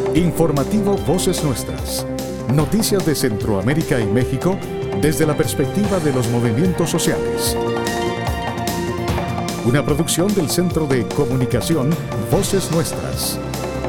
Informativo Voces Nuestras. Noticias de Centroamérica y México desde la perspectiva de los movimientos sociales. Una producción del Centro de Comunicación Voces Nuestras.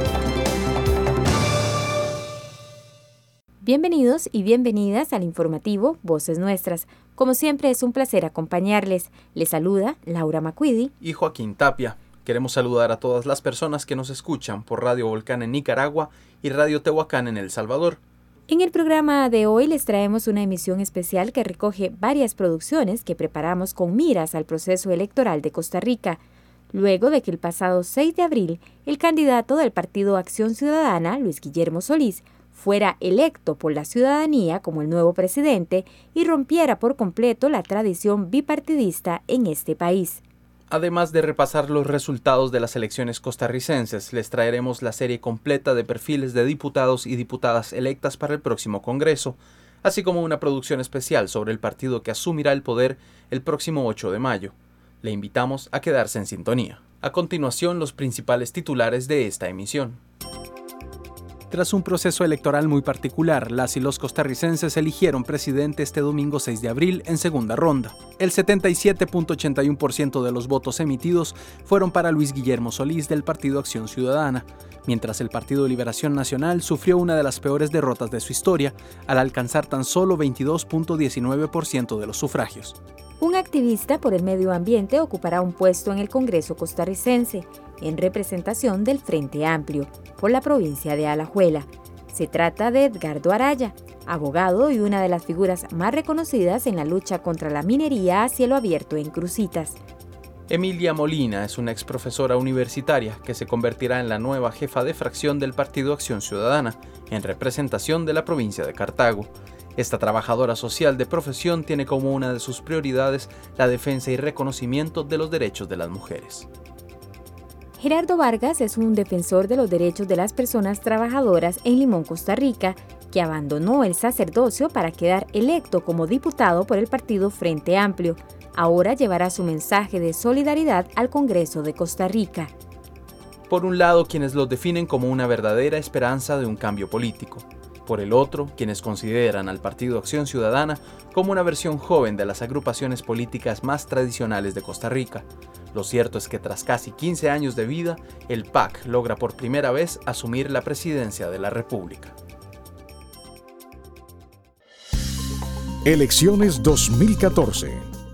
Bienvenidos y bienvenidas al informativo Voces Nuestras. Como siempre es un placer acompañarles. Les saluda Laura Macuidi y Joaquín Tapia. Queremos saludar a todas las personas que nos escuchan por Radio Volcán en Nicaragua y Radio Tehuacán en El Salvador. En el programa de hoy les traemos una emisión especial que recoge varias producciones que preparamos con miras al proceso electoral de Costa Rica, luego de que el pasado 6 de abril el candidato del Partido Acción Ciudadana, Luis Guillermo Solís, fuera electo por la ciudadanía como el nuevo presidente y rompiera por completo la tradición bipartidista en este país. Además de repasar los resultados de las elecciones costarricenses, les traeremos la serie completa de perfiles de diputados y diputadas electas para el próximo Congreso, así como una producción especial sobre el partido que asumirá el poder el próximo 8 de mayo. Le invitamos a quedarse en sintonía. A continuación, los principales titulares de esta emisión. Tras un proceso electoral muy particular, las y los costarricenses eligieron presidente este domingo 6 de abril en segunda ronda. El 77.81% de los votos emitidos fueron para Luis Guillermo Solís del Partido Acción Ciudadana, mientras el Partido Liberación Nacional sufrió una de las peores derrotas de su historia al alcanzar tan solo 22.19% de los sufragios. Un activista por el medio ambiente ocupará un puesto en el Congreso costarricense, en representación del Frente Amplio, por la provincia de Alajuela. Se trata de Edgardo Araya, abogado y una de las figuras más reconocidas en la lucha contra la minería a cielo abierto en Cruzitas. Emilia Molina es una exprofesora universitaria que se convertirá en la nueva jefa de fracción del Partido Acción Ciudadana, en representación de la provincia de Cartago. Esta trabajadora social de profesión tiene como una de sus prioridades la defensa y reconocimiento de los derechos de las mujeres. Gerardo Vargas es un defensor de los derechos de las personas trabajadoras en Limón, Costa Rica, que abandonó el sacerdocio para quedar electo como diputado por el partido Frente Amplio. Ahora llevará su mensaje de solidaridad al Congreso de Costa Rica. Por un lado, quienes los definen como una verdadera esperanza de un cambio político. Por el otro, quienes consideran al Partido Acción Ciudadana como una versión joven de las agrupaciones políticas más tradicionales de Costa Rica. Lo cierto es que tras casi 15 años de vida, el PAC logra por primera vez asumir la presidencia de la República. Elecciones 2014.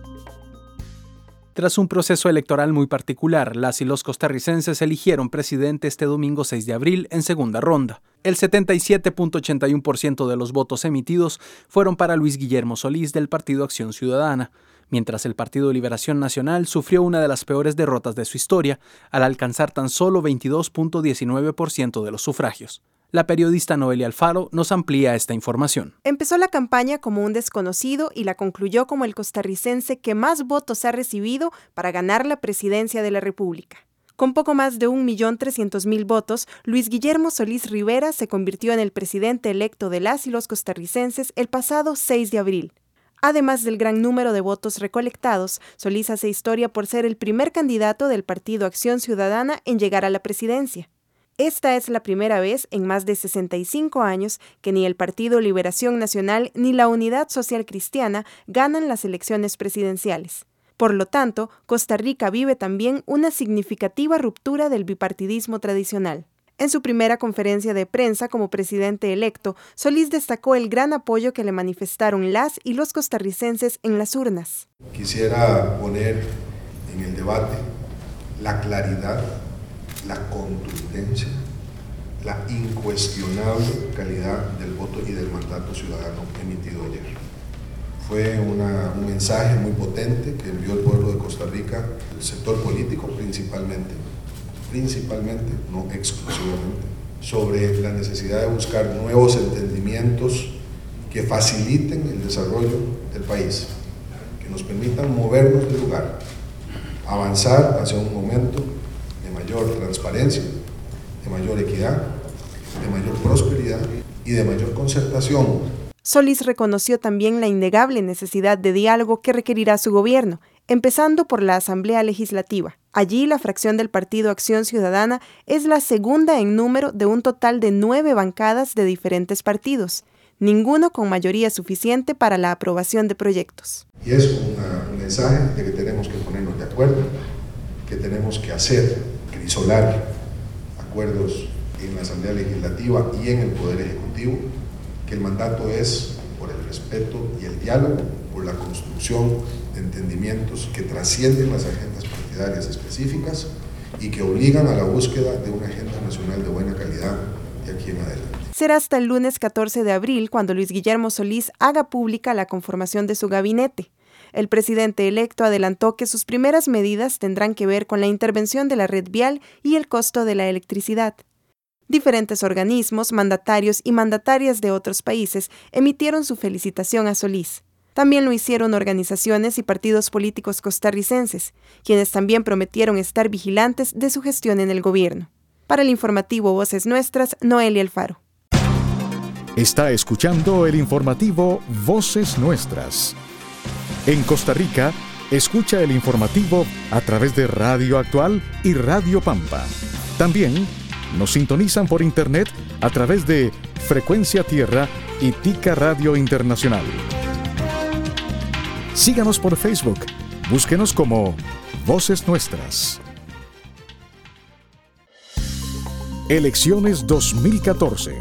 Tras un proceso electoral muy particular, las y los costarricenses eligieron presidente este domingo 6 de abril en segunda ronda. El 77.81% de los votos emitidos fueron para Luis Guillermo Solís del Partido Acción Ciudadana, mientras el Partido Liberación Nacional sufrió una de las peores derrotas de su historia al alcanzar tan solo 22.19% de los sufragios. La periodista Noelia Alfaro nos amplía esta información. Empezó la campaña como un desconocido y la concluyó como el costarricense que más votos ha recibido para ganar la presidencia de la República. Con poco más de 1.300.000 votos, Luis Guillermo Solís Rivera se convirtió en el presidente electo de las y los costarricenses el pasado 6 de abril. Además del gran número de votos recolectados, Solís hace historia por ser el primer candidato del Partido Acción Ciudadana en llegar a la presidencia. Esta es la primera vez en más de 65 años que ni el Partido Liberación Nacional ni la Unidad Social Cristiana ganan las elecciones presidenciales. Por lo tanto, Costa Rica vive también una significativa ruptura del bipartidismo tradicional. En su primera conferencia de prensa como presidente electo, Solís destacó el gran apoyo que le manifestaron las y los costarricenses en las urnas. Quisiera poner en el debate la claridad, la contundencia, la incuestionable calidad del voto y del mandato ciudadano emitido ayer. Fue un mensaje muy potente que envió el pueblo de Costa Rica, el sector político principalmente, no exclusivamente, sobre la necesidad de buscar nuevos entendimientos que faciliten el desarrollo del país, que nos permitan movernos del lugar, avanzar hacia un momento de mayor transparencia, de mayor equidad, de mayor prosperidad y de mayor concertación. Solís reconoció también la innegable necesidad de diálogo que requerirá su gobierno, empezando por la Asamblea Legislativa. Allí, la fracción del Partido Acción Ciudadana es la segunda en número de un total de 9 bancadas de diferentes partidos, ninguno con mayoría suficiente para la aprobación de proyectos. Y es un mensaje de que tenemos que ponernos de acuerdo, que tenemos que crisolar acuerdos en la Asamblea Legislativa y en el Poder Ejecutivo, que el mandato es por el respeto y el diálogo, por la construcción de entendimientos que trascienden las agendas partidarias específicas y que obligan a la búsqueda de una agenda nacional de buena calidad de aquí en adelante. Será hasta el lunes 14 de abril cuando Luis Guillermo Solís haga pública la conformación de su gabinete. El presidente electo adelantó que sus primeras medidas tendrán que ver con la intervención de la red vial y el costo de la electricidad. Diferentes organismos, mandatarios y mandatarias de otros países emitieron su felicitación a Solís. También lo hicieron organizaciones y partidos políticos costarricenses, quienes también prometieron estar vigilantes de su gestión en el gobierno. Para el informativo Voces Nuestras, Noelia Alfaro. Está escuchando el informativo Voces Nuestras. En Costa Rica, escucha el informativo a través de Radio Actual y Radio Pampa. También nos sintonizan por internet a través de Frecuencia Tierra y Tica Radio Internacional. Síganos por Facebook. Búsquenos como Voces Nuestras. Elecciones 2014.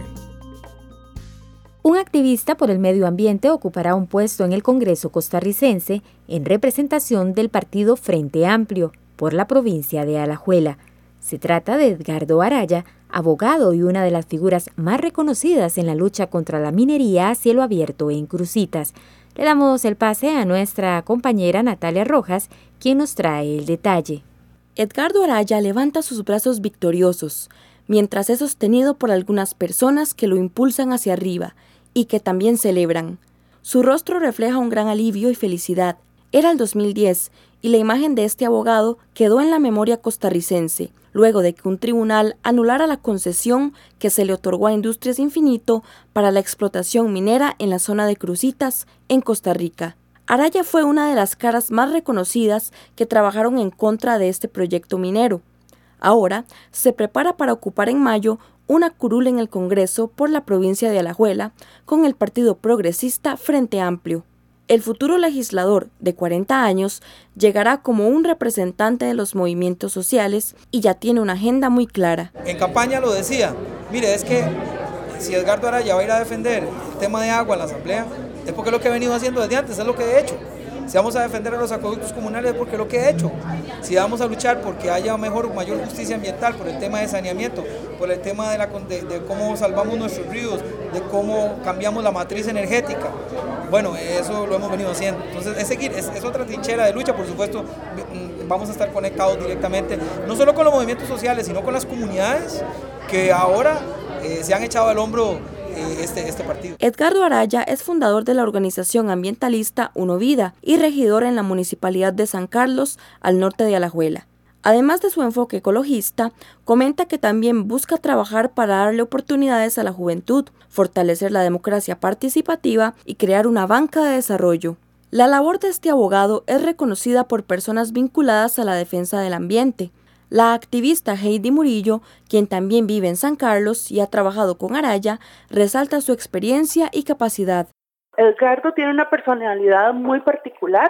Un activista por el medio ambiente ocupará un puesto en el Congreso costarricense en representación del partido Frente Amplio por la provincia de Alajuela. Se trata de Edgardo Araya, abogado y una de las figuras más reconocidas en la lucha contra la minería a cielo abierto en Cruzitas. Le damos el pase a nuestra compañera Natalia Rojas, quien nos trae el detalle. Edgardo Araya levanta sus brazos victoriosos, mientras es sostenido por algunas personas que lo impulsan hacia arriba y que también celebran. Su rostro refleja un gran alivio y felicidad. Era el 2010 y la imagen de este abogado quedó en la memoria costarricense, luego de que un tribunal anulara la concesión que se le otorgó a Industrias Infinito para la explotación minera en la zona de Cruzitas, en Costa Rica. Araya fue una de las caras más reconocidas que trabajaron en contra de este proyecto minero. Ahora se prepara para ocupar en mayo una curul en el Congreso por la provincia de Alajuela con el Partido Progresista Frente Amplio. El futuro legislador, de 40 años, llegará como un representante de los movimientos sociales y ya tiene una agenda muy clara. En campaña lo decía, mire, es que si Edgardo Araya va a ir a defender el tema de agua en la Asamblea, es porque es lo que he venido haciendo desde antes, es lo que he hecho. Si vamos a defender a los acueductos comunales es porque es lo que he hecho. Si vamos a luchar porque haya mayor justicia ambiental, por el tema de saneamiento, por el tema de cómo salvamos nuestros ríos, de cómo cambiamos la matriz energética, bueno, eso lo hemos venido haciendo. Entonces es otra trinchera de lucha, por supuesto. Vamos a estar conectados directamente, no solo con los movimientos sociales, sino con las comunidades que ahora se han echado al hombro este partido. Edgardo Araya es fundador de la organización ambientalista Uno Vida y regidor en la Municipalidad de San Carlos, al norte de Alajuela. Además de su enfoque ecologista, comenta que también busca trabajar para darle oportunidades a la juventud, fortalecer la democracia participativa y crear una banca de desarrollo. La labor de este abogado es reconocida por personas vinculadas a la defensa del ambiente. La activista Heidi Murillo, quien también vive en San Carlos y ha trabajado con Araya, resalta su experiencia y capacidad. Edgardo tiene una personalidad muy particular.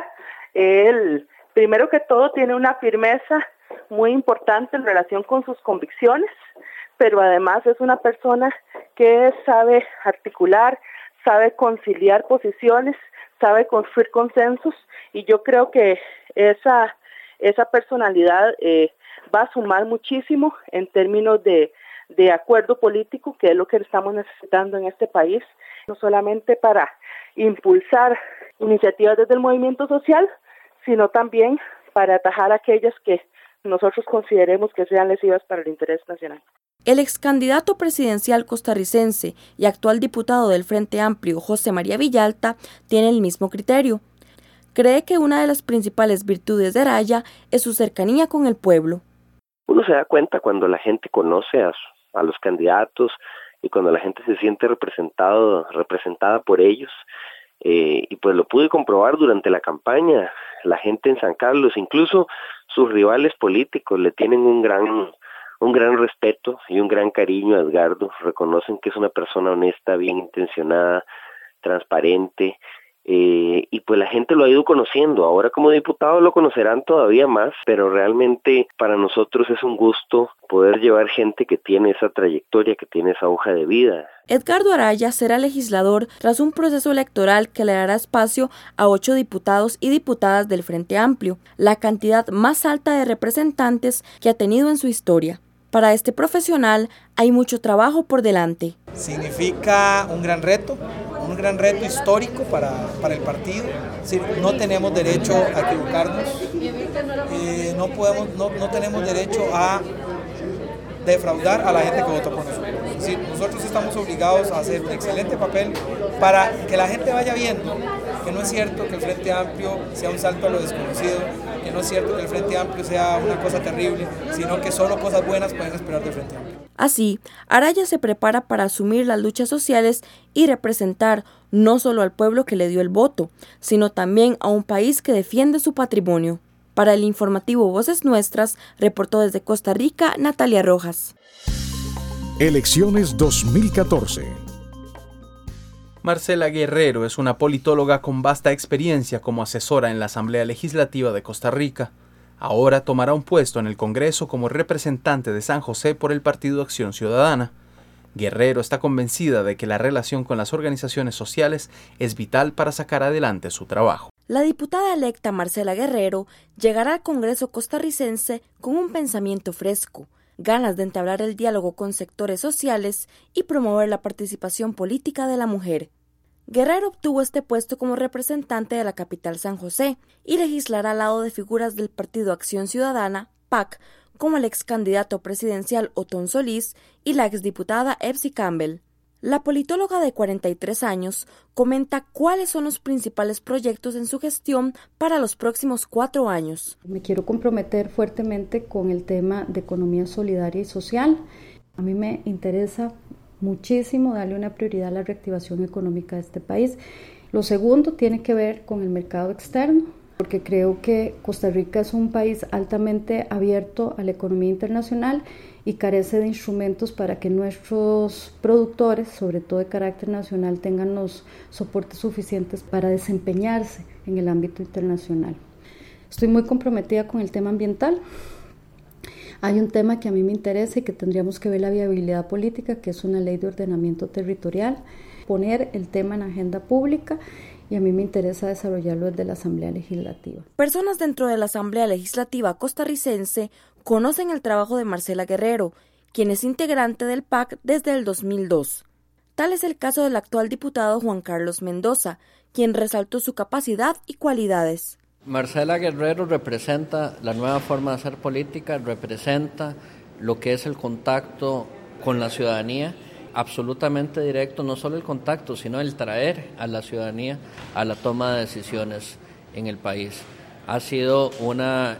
Él, primero que todo, tiene una firmeza muy importante en relación con sus convicciones, pero además es una persona que sabe articular, sabe conciliar posiciones, sabe construir consensos, y yo creo que esa personalidad va a sumar muchísimo en términos de acuerdo político, que es lo que estamos necesitando en este país, no solamente para impulsar iniciativas desde el movimiento social, sino también para atajar aquellas que nosotros consideremos que sean lesivas para el interés nacional. El ex candidato presidencial costarricense y actual diputado del Frente Amplio, José María Villalta, tiene el mismo criterio. Cree que una de las principales virtudes de Araya es su cercanía con el pueblo. Uno se da cuenta cuando la gente conoce a los candidatos y cuando la gente se siente representada por ellos, y pues lo pude comprobar durante la campaña. la gente en San Carlos, incluso sus rivales políticos le tienen un gran respeto y un gran cariño a Edgardo, reconocen que es una persona honesta, bien intencionada, transparente, y pues la gente lo ha ido conociendo. Ahora como diputado lo conocerán todavía más, pero realmente para nosotros es un gusto poder llevar gente que tiene esa trayectoria, que tiene esa hoja de vida. Edgardo Araya será legislador tras un proceso electoral que le dará espacio a 8 diputados y diputadas del Frente Amplio, la cantidad más alta de representantes que ha tenido en su historia. Para este profesional hay mucho trabajo por delante. Significa un gran reto histórico para el partido. Es decir, no tenemos derecho a equivocarnos, no tenemos derecho a defraudar a la gente que votó por nosotros. Es decir, nosotros estamos obligados a hacer un excelente papel para que la gente vaya viendo que no es cierto que el Frente Amplio sea un salto a lo desconocido, que no es cierto que el Frente Amplio sea una cosa terrible, sino que solo cosas buenas pueden esperar del Frente Amplio. Así, Araya se prepara para asumir las luchas sociales y representar no solo al pueblo que le dio el voto, sino también a un país que defiende su patrimonio. Para el informativo Voces Nuestras, reportó desde Costa Rica Natalia Rojas. Elecciones 2014. Marcela Guerrero es una politóloga con vasta experiencia como asesora en la Asamblea Legislativa de Costa Rica. Ahora tomará un puesto en el Congreso como representante de San José por el Partido Acción Ciudadana. Guerrero está convencida de que la relación con las organizaciones sociales es vital para sacar adelante su trabajo. La diputada electa Marcela Guerrero llegará al Congreso costarricense con un pensamiento fresco, ganas de entablar el diálogo con sectores sociales y promover la participación política de la mujer. Guerrero obtuvo este puesto como representante de la capital San José y legislará al lado de figuras del Partido Acción Ciudadana, PAC, como el ex candidato presidencial Otón Solís y la exdiputada Epsi Campbell. La politóloga de 43 años comenta cuáles son los principales proyectos en su gestión para los próximos 4 años. Me quiero comprometer fuertemente con el tema de economía solidaria y social. A mí me interesa muchísimo darle una prioridad a la reactivación económica de este país. Lo segundo tiene que ver con el mercado externo, porque creo que Costa Rica es un país altamente abierto a la economía internacional y carece de instrumentos para que nuestros productores, sobre todo de carácter nacional, tengan los soportes suficientes para desempeñarse en el ámbito internacional. Estoy muy comprometida con el tema ambiental. Hay un tema que a mí me interesa y que tendríamos que ver la viabilidad política, que es una ley de ordenamiento territorial, poner el tema en agenda pública, y a mí me interesa desarrollarlo desde la Asamblea Legislativa. Personas dentro de la Asamblea Legislativa costarricense conocen el trabajo de Marcela Guerrero, quien es integrante del PAC desde el 2002. Tal es el caso del actual diputado Juan Carlos Mendoza, quien resaltó su capacidad y cualidades. Marcela Guerrero representa la nueva forma de hacer política, representa lo que es el contacto con la ciudadanía, absolutamente directo, no solo el contacto, sino el traer a la ciudadanía a la toma de decisiones en el país. Ha sido una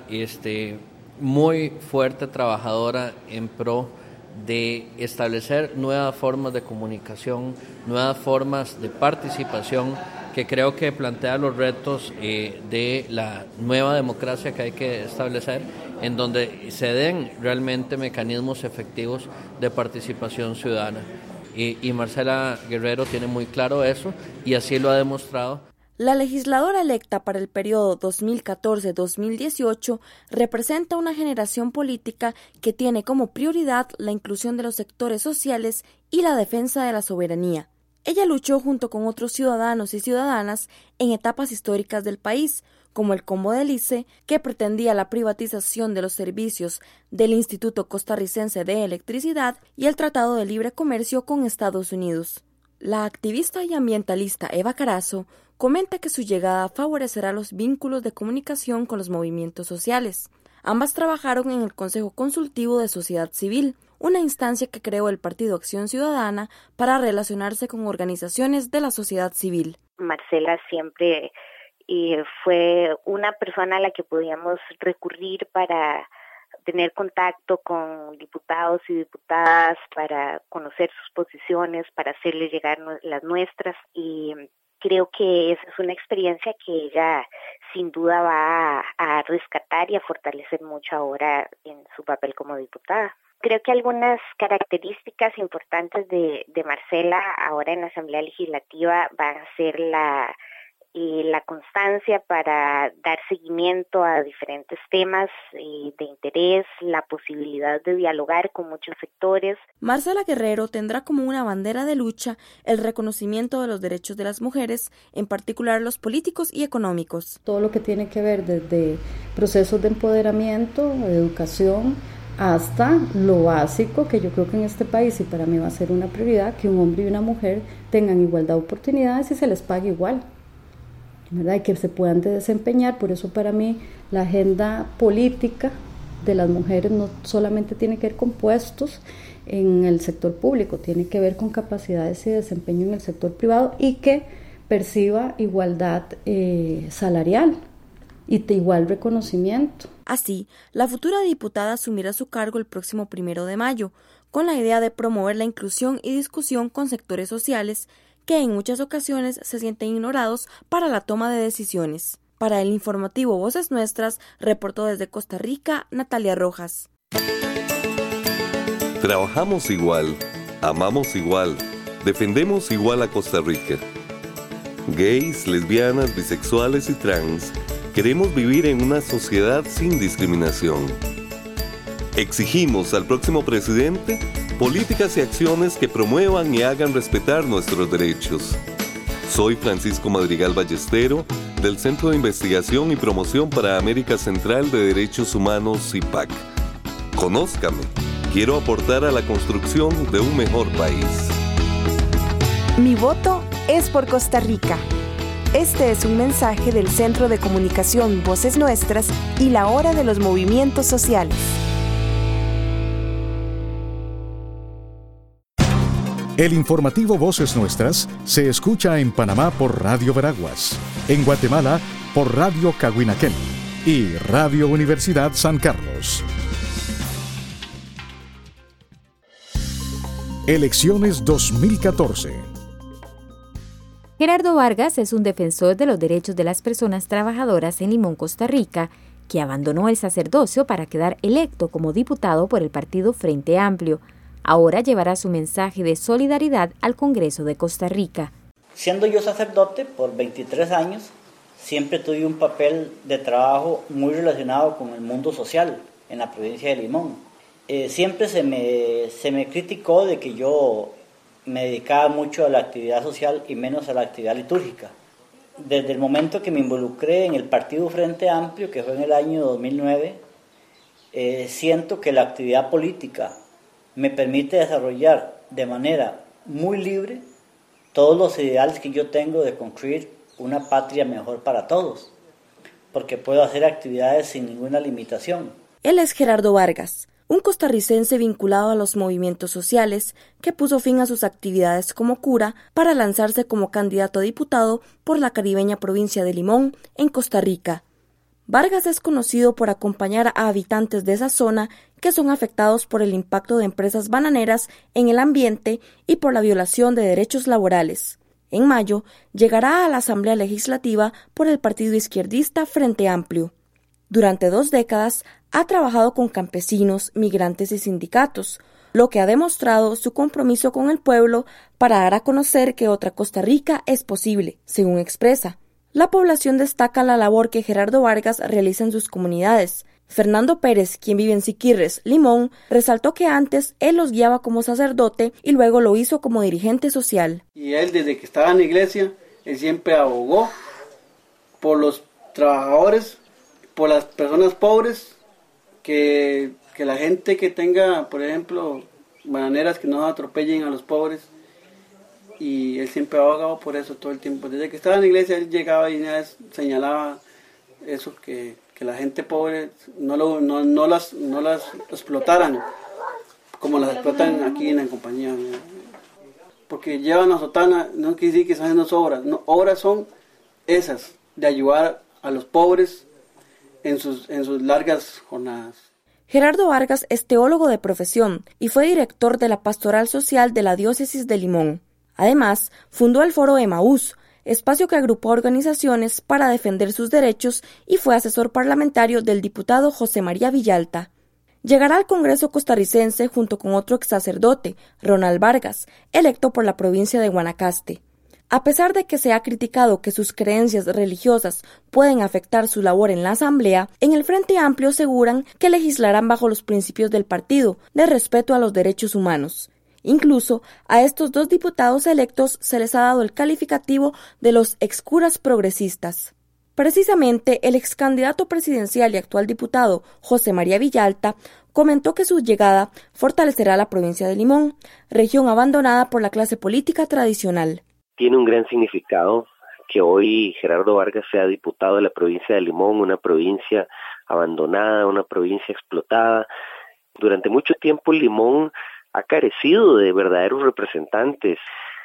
muy fuerte trabajadora en pro de establecer nuevas formas de comunicación, nuevas formas de participación, que creo que plantea los retos de la nueva democracia que hay que establecer, en donde se den realmente mecanismos efectivos de participación ciudadana. Y Marcela Guerrero tiene muy claro eso y así lo ha demostrado. La legisladora electa para el periodo 2014-2018 representa una generación política que tiene como prioridad la inclusión de los sectores sociales y la defensa de la soberanía. Ella luchó junto con otros ciudadanos y ciudadanas en etapas históricas del país, como el Combo del ICE, que pretendía la privatización de los servicios del Instituto Costarricense de Electricidad, y el Tratado de Libre Comercio con Estados Unidos. La activista y ambientalista Eva Carazo comenta que su llegada favorecerá los vínculos de comunicación con los movimientos sociales. Ambas trabajaron en el Consejo Consultivo de Sociedad Civil, una instancia que creó el Partido Acción Ciudadana para relacionarse con organizaciones de la sociedad civil. Marcela siempre fue una persona a la que podíamos recurrir para tener contacto con diputados y diputadas, para conocer sus posiciones, para hacerles llegar las nuestras, y creo que esa es una experiencia que ella sin duda va a rescatar y a fortalecer mucho ahora en su papel como diputada. Creo que algunas características importantes de Marcela ahora en la Asamblea Legislativa van a ser la constancia para dar seguimiento a diferentes temas de interés, la posibilidad de dialogar con muchos sectores. Marcela Guerrero tendrá como una bandera de lucha el reconocimiento de los derechos de las mujeres, en particular los políticos y económicos. Todo lo que tiene que ver desde procesos de empoderamiento, de educación, hasta lo básico, que yo creo que en este país, y para mí va a ser una prioridad, que un hombre y una mujer tengan igualdad de oportunidades y se les pague igual, ¿verdad? Y que se puedan desempeñar. Por eso para mí la agenda política de las mujeres no solamente tiene que ver con puestos en el sector público, tiene que ver con capacidades y desempeño en el sector privado y que perciba igualdad salarial y de igual reconocimiento. Así, la futura diputada asumirá su cargo el próximo 1 de mayo, con la idea de promover la inclusión y discusión con sectores sociales que en muchas ocasiones se sienten ignorados para la toma de decisiones. Para el informativo Voces Nuestras, reportó desde Costa Rica, Natalia Rojas. Trabajamos igual, amamos igual, defendemos igual a Costa Rica. Gays, lesbianas, bisexuales y trans, queremos vivir en una sociedad sin discriminación. Exigimos al próximo presidente políticas y acciones que promuevan y hagan respetar nuestros derechos. Soy Francisco Madrigal Ballestero, del Centro de Investigación y Promoción para América Central de Derechos Humanos, CIPAC. Conózcame. Quiero aportar a la construcción de un mejor país. Mi voto es por Costa Rica. Este es un mensaje del Centro de Comunicación Voces Nuestras y la Hora de los Movimientos Sociales. El informativo Voces Nuestras se escucha en Panamá por Radio Veraguas, en Guatemala por Radio Cahuinaquén y Radio Universidad San Carlos. Elecciones 2014. Gerardo Vargas es un defensor de los derechos de las personas trabajadoras en Limón, Costa Rica, que abandonó el sacerdocio para quedar electo como diputado por el partido Frente Amplio. Ahora llevará su mensaje de solidaridad al Congreso de Costa Rica. Siendo yo sacerdote por 23 años, siempre tuve un papel de trabajo muy relacionado con el mundo social en la provincia de Limón. Siempre se me criticó de que yo me dedicaba mucho a la actividad social y menos a la actividad litúrgica. Desde el momento que me involucré en el partido Frente Amplio, que fue en el año 2009, siento que la actividad política me permite desarrollar de manera muy libre todos los ideales que yo tengo de construir una patria mejor para todos, porque puedo hacer actividades sin ninguna limitación. Él es Gerardo Vargas, un costarricense vinculado a los movimientos sociales que puso fin a sus actividades como cura para lanzarse como candidato a diputado por la caribeña provincia de Limón, en Costa Rica. Vargas es conocido por acompañar a habitantes de esa zona que son afectados por el impacto de empresas bananeras en el ambiente y por la violación de derechos laborales. En mayo, llegará a la Asamblea Legislativa por el partido izquierdista Frente Amplio. Durante 2 décadas, ha trabajado con campesinos, migrantes y sindicatos, lo que ha demostrado su compromiso con el pueblo para dar a conocer que otra Costa Rica es posible, según expresa. La población destaca la labor que Gerardo Vargas realiza en sus comunidades. Fernando Pérez, quien vive en Siquirres, Limón, resaltó que antes él los guiaba como sacerdote y luego lo hizo como dirigente social. Y él, desde que estaba en la iglesia, él siempre abogó por los trabajadores, por las personas pobres, que la gente que tenga, por ejemplo, bananeras que no atropellen a los pobres. Y él siempre ha abogado por eso todo el tiempo. Desde que estaba en la iglesia, él llegaba y señalaba eso, que la gente pobre no las explotaran como las explotan aquí en la compañía. Porque llevan la sotana, no quiere decir que esas no son obras. No, obras son esas, de ayudar a los pobres en sus largas jornadas. Gerardo Vargas es teólogo de profesión y fue director de la Pastoral Social de la Diócesis de Limón. Además, fundó el Foro Emaús, espacio que agrupó organizaciones para defender sus derechos y fue asesor parlamentario del diputado José María Villalta. Llegará al Congreso costarricense junto con otro ex sacerdote, Ronald Vargas, electo por la provincia de Guanacaste. A pesar de que se ha criticado que sus creencias religiosas pueden afectar su labor en la Asamblea, en el Frente Amplio aseguran que legislarán bajo los principios del partido de respeto a los derechos humanos. Incluso a estos dos diputados electos se les ha dado el calificativo de los excuras progresistas. Precisamente, el ex candidato presidencial y actual diputado José María Villalta comentó que su llegada fortalecerá la provincia de Limón, región abandonada por la clase política tradicional. Tiene un gran significado que hoy Gerardo Vargas sea diputado de la provincia de Limón, una provincia abandonada, una provincia explotada. Durante mucho tiempo Limón ha carecido de verdaderos representantes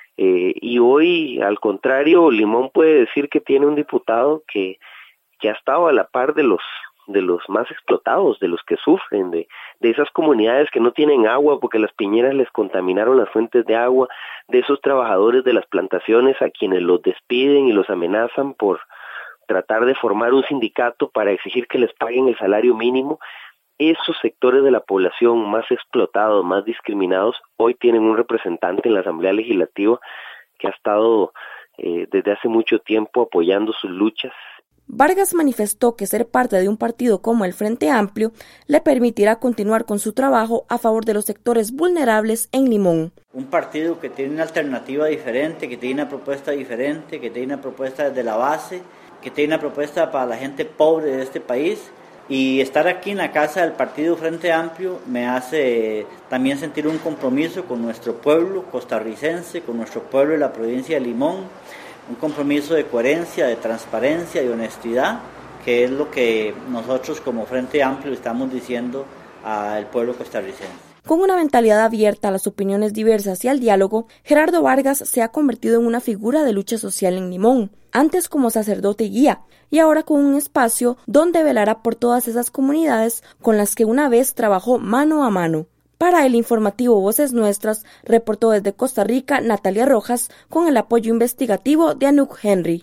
y hoy, al contrario, Limón puede decir que tiene un diputado que ha estado a la par de los más explotados, de los que sufren, de esas comunidades que no tienen agua porque las piñeras les contaminaron las fuentes de agua, de esos trabajadores de las plantaciones a quienes los despiden y los amenazan por tratar de formar un sindicato para exigir que les paguen el salario mínimo. Esos sectores de la población más explotados, más discriminados, hoy tienen un representante en la Asamblea Legislativa que ha estado desde hace mucho tiempo apoyando sus luchas. Vargas manifestó que ser parte de un partido como el Frente Amplio le permitirá continuar con su trabajo a favor de los sectores vulnerables en Limón. Un partido que tiene una alternativa diferente, que tiene una propuesta diferente, que tiene una propuesta desde la base, que tiene una propuesta para la gente pobre de este país. Y estar aquí en la casa del Partido Frente Amplio me hace también sentir un compromiso con nuestro pueblo costarricense, con nuestro pueblo de la provincia de Limón, un compromiso de coherencia, de transparencia, de honestidad, que es lo que nosotros como Frente Amplio estamos diciendo al pueblo costarricense. Con una mentalidad abierta a las opiniones diversas y al diálogo, Gerardo Vargas se ha convertido en una figura de lucha social en Limón, antes como sacerdote y guía, y ahora con un espacio donde velará por todas esas comunidades con las que una vez trabajó mano a mano. Para el informativo Voces Nuestras, reportó desde Costa Rica Natalia Rojas con el apoyo investigativo de Anouk Henry.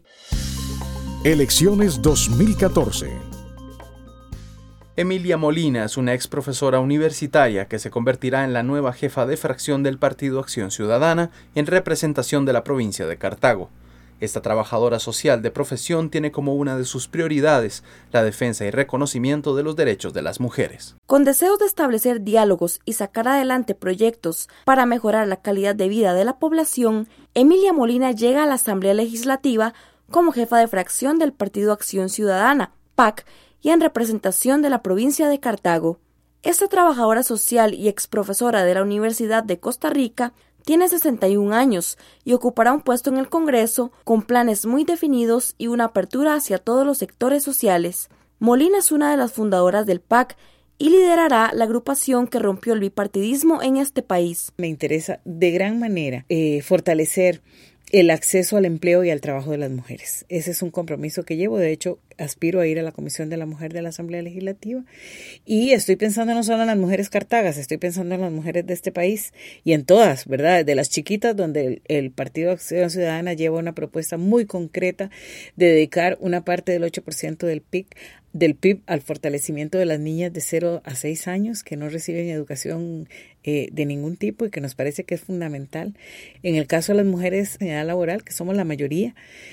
Elecciones 2014. Emilia Molina es una ex profesora universitaria que se convertirá en la nueva jefa de fracción del Partido Acción Ciudadana en representación de la provincia de Cartago. Esta trabajadora social de profesión tiene como una de sus prioridades la defensa y reconocimiento de los derechos de las mujeres. Con deseos de establecer diálogos y sacar adelante proyectos para mejorar la calidad de vida de la población, Emilia Molina llega a la Asamblea Legislativa como jefa de fracción del Partido Acción Ciudadana, PAC, y en representación de la provincia de Cartago. Esta trabajadora social y exprofesora de la Universidad de Costa Rica tiene 61 años y ocupará un puesto en el Congreso con planes muy definidos y una apertura hacia todos los sectores sociales. Molina es una de las fundadoras del PAC y liderará la agrupación que rompió el bipartidismo en este país. Me interesa de gran manera fortalecer el acceso al empleo y al trabajo de las mujeres. Ese es un compromiso que llevo. De hecho, aspiro a ir a la Comisión de la Mujer de la Asamblea Legislativa y estoy pensando no solo en las mujeres cartagas, estoy pensando en las mujeres de este país y en todas, ¿verdad? De las chiquitas, donde el Partido Acción Ciudadana lleva una propuesta muy concreta de dedicar una parte del 8% del PIB al fortalecimiento de las niñas de 0 a 6 años que no reciben educación de ningún tipo y que nos parece que es fundamental. En el caso de las mujeres en edad laboral, que somos la mayoría,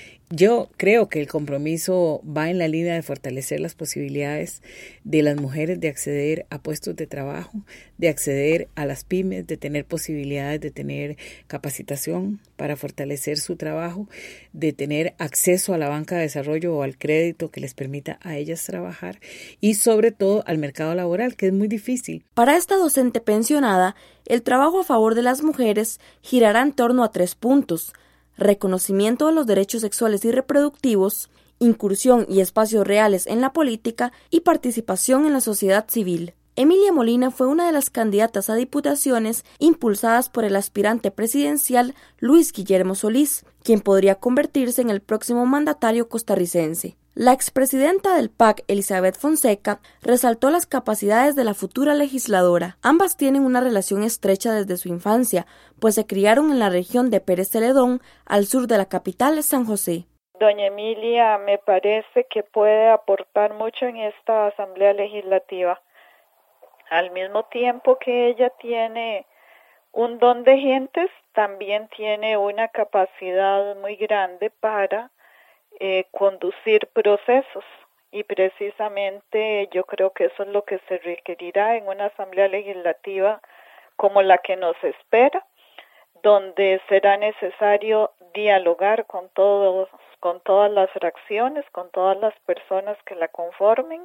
yo creo que el compromiso va en la línea de fortalecer las posibilidades de las mujeres de acceder a puestos de trabajo, de acceder a las pymes, de tener posibilidades de tener capacitación para fortalecer su trabajo, de tener acceso a la banca de desarrollo o al crédito que les permita a ellas trabajar y sobre todo al mercado laboral, que es muy difícil. Para esta docente pensionada, el trabajo a favor de las mujeres girará en torno a 3 puntos: reconocimiento de los derechos sexuales y reproductivos, incursión y espacios reales en la política y participación en la sociedad civil. Emilia Molina fue una de las candidatas a diputaciones impulsadas por el aspirante presidencial Luis Guillermo Solís, quien podría convertirse en el próximo mandatario costarricense. La expresidenta del PAC, Elizabeth Fonseca, resaltó las capacidades de la futura legisladora. Ambas tienen una relación estrecha desde su infancia, pues se criaron en la región de Pérez Celedón, al sur de la capital, San José. Doña Emilia me parece que puede aportar mucho en esta Asamblea Legislativa. Al mismo tiempo que ella tiene un don de gentes, también tiene una capacidad muy grande para conducir procesos, y precisamente yo creo que eso es lo que se requerirá en una Asamblea Legislativa como la que nos espera, donde será necesario dialogar con todas las fracciones, con todas las personas que la conformen,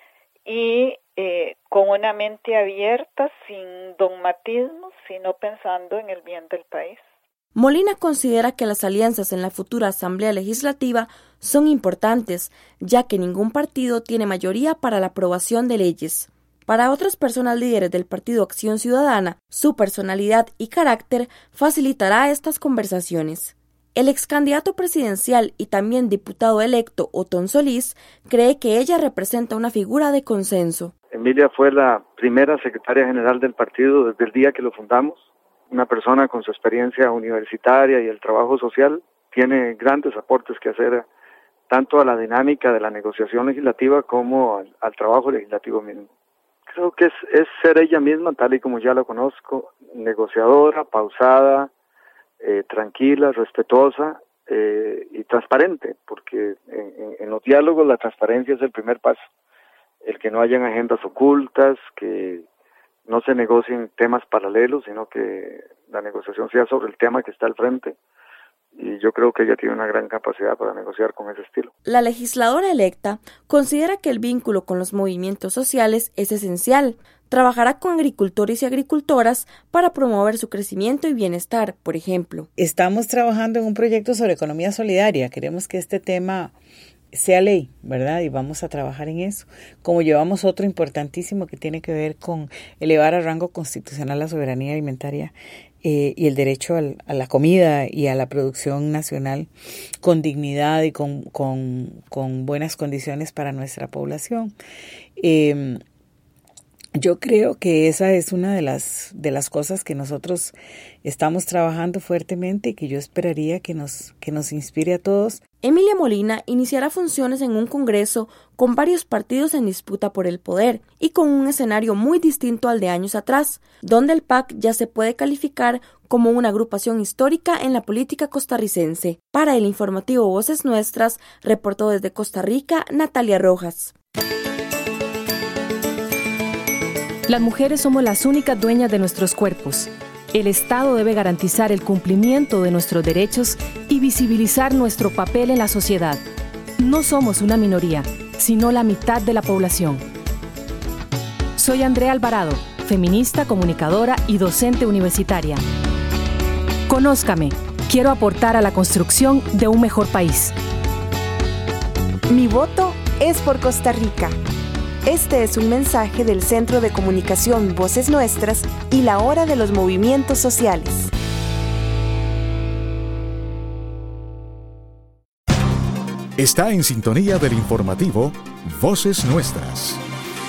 y con una mente abierta, sin dogmatismos, sino pensando en el bien del país. Molina considera que las alianzas en la futura Asamblea Legislativa son importantes, ya que ningún partido tiene mayoría para la aprobación de leyes. Para otras personas líderes del Partido Acción Ciudadana, su personalidad y carácter facilitará estas conversaciones. El excandidato presidencial y también diputado electo Otón Solís cree que ella representa una figura de consenso. Emilia fue la primera secretaria general del partido desde el día que lo fundamos. Una persona con su experiencia universitaria y el trabajo social tiene grandes aportes que hacer tanto a la dinámica de la negociación legislativa como al trabajo legislativo mismo. Creo que es ser ella misma, tal y como ya la conozco, negociadora, pausada, tranquila, respetuosa y transparente, porque en los diálogos la transparencia es el primer paso. El que no hayan agendas ocultas, que no se negocien temas paralelos, sino que la negociación sea sobre el tema que está al frente. Y yo creo que ella tiene una gran capacidad para negociar con ese estilo. La legisladora electa considera que el vínculo con los movimientos sociales es esencial. Trabajará con agricultores y agricultoras para promover su crecimiento y bienestar, por ejemplo. Estamos trabajando en un proyecto sobre economía solidaria. Queremos que este tema sea ley, ¿verdad? Y vamos a trabajar en eso. Como llevamos otro importantísimo que tiene que ver con elevar a rango constitucional la soberanía alimentaria y el derecho a la comida y a la producción nacional con dignidad y con buenas condiciones para nuestra población. Yo creo que esa es una de las cosas que nosotros estamos trabajando fuertemente y que yo esperaría que nos inspire a todos. Emilia Molina iniciará funciones en un congreso con varios partidos en disputa por el poder y con un escenario muy distinto al de años atrás, donde el PAC ya se puede calificar como una agrupación histórica en la política costarricense. Para el informativo Voces Nuestras, reportó desde Costa Rica Natalia Rojas. Las mujeres somos las únicas dueñas de nuestros cuerpos. El Estado debe garantizar el cumplimiento de nuestros derechos y visibilizar nuestro papel en la sociedad. No somos una minoría, sino la mitad de la población. Soy Andrea Alvarado, feminista, comunicadora y docente universitaria. Conózcame, quiero aportar a la construcción de un mejor país. Mi voto es por Costa Rica. Este es un mensaje del Centro de Comunicación Voces Nuestras y la Hora de los Movimientos Sociales. Está en sintonía del informativo Voces Nuestras.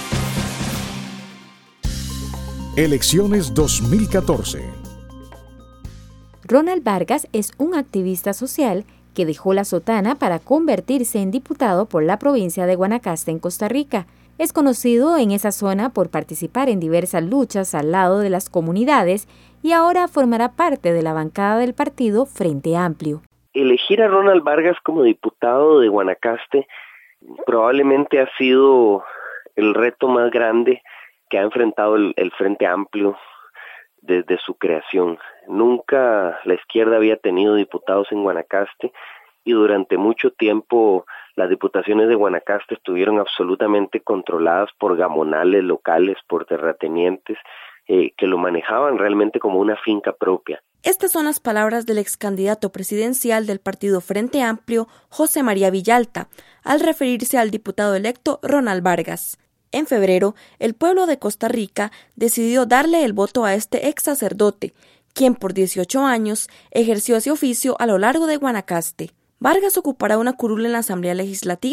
Elecciones 2014. Ronald Vargas es un activista social que dejó la sotana para convertirse en diputado por la provincia de Guanacaste en Costa Rica. Es conocido en esa zona por participar en diversas luchas al lado de las comunidades y ahora formará parte de la bancada del partido Frente Amplio. Elegir a Ronald Vargas como diputado de Guanacaste probablemente ha sido el reto más grande que ha enfrentado el Frente Amplio desde su creación. Nunca la izquierda había tenido diputados en Guanacaste y durante mucho tiempo las diputaciones de Guanacaste estuvieron absolutamente controladas por gamonales locales, por terratenientes, que lo manejaban realmente como una finca propia. Estas son las palabras del ex candidato presidencial del partido Frente Amplio, José María Villalta, al referirse al diputado electo Ronald Vargas. En febrero, el pueblo de Costa Rica decidió darle el voto a este ex sacerdote, quien por 18 años ejerció ese oficio a lo largo de Guanacaste. Vargas ocupará una curul en la Asamblea Legislativa,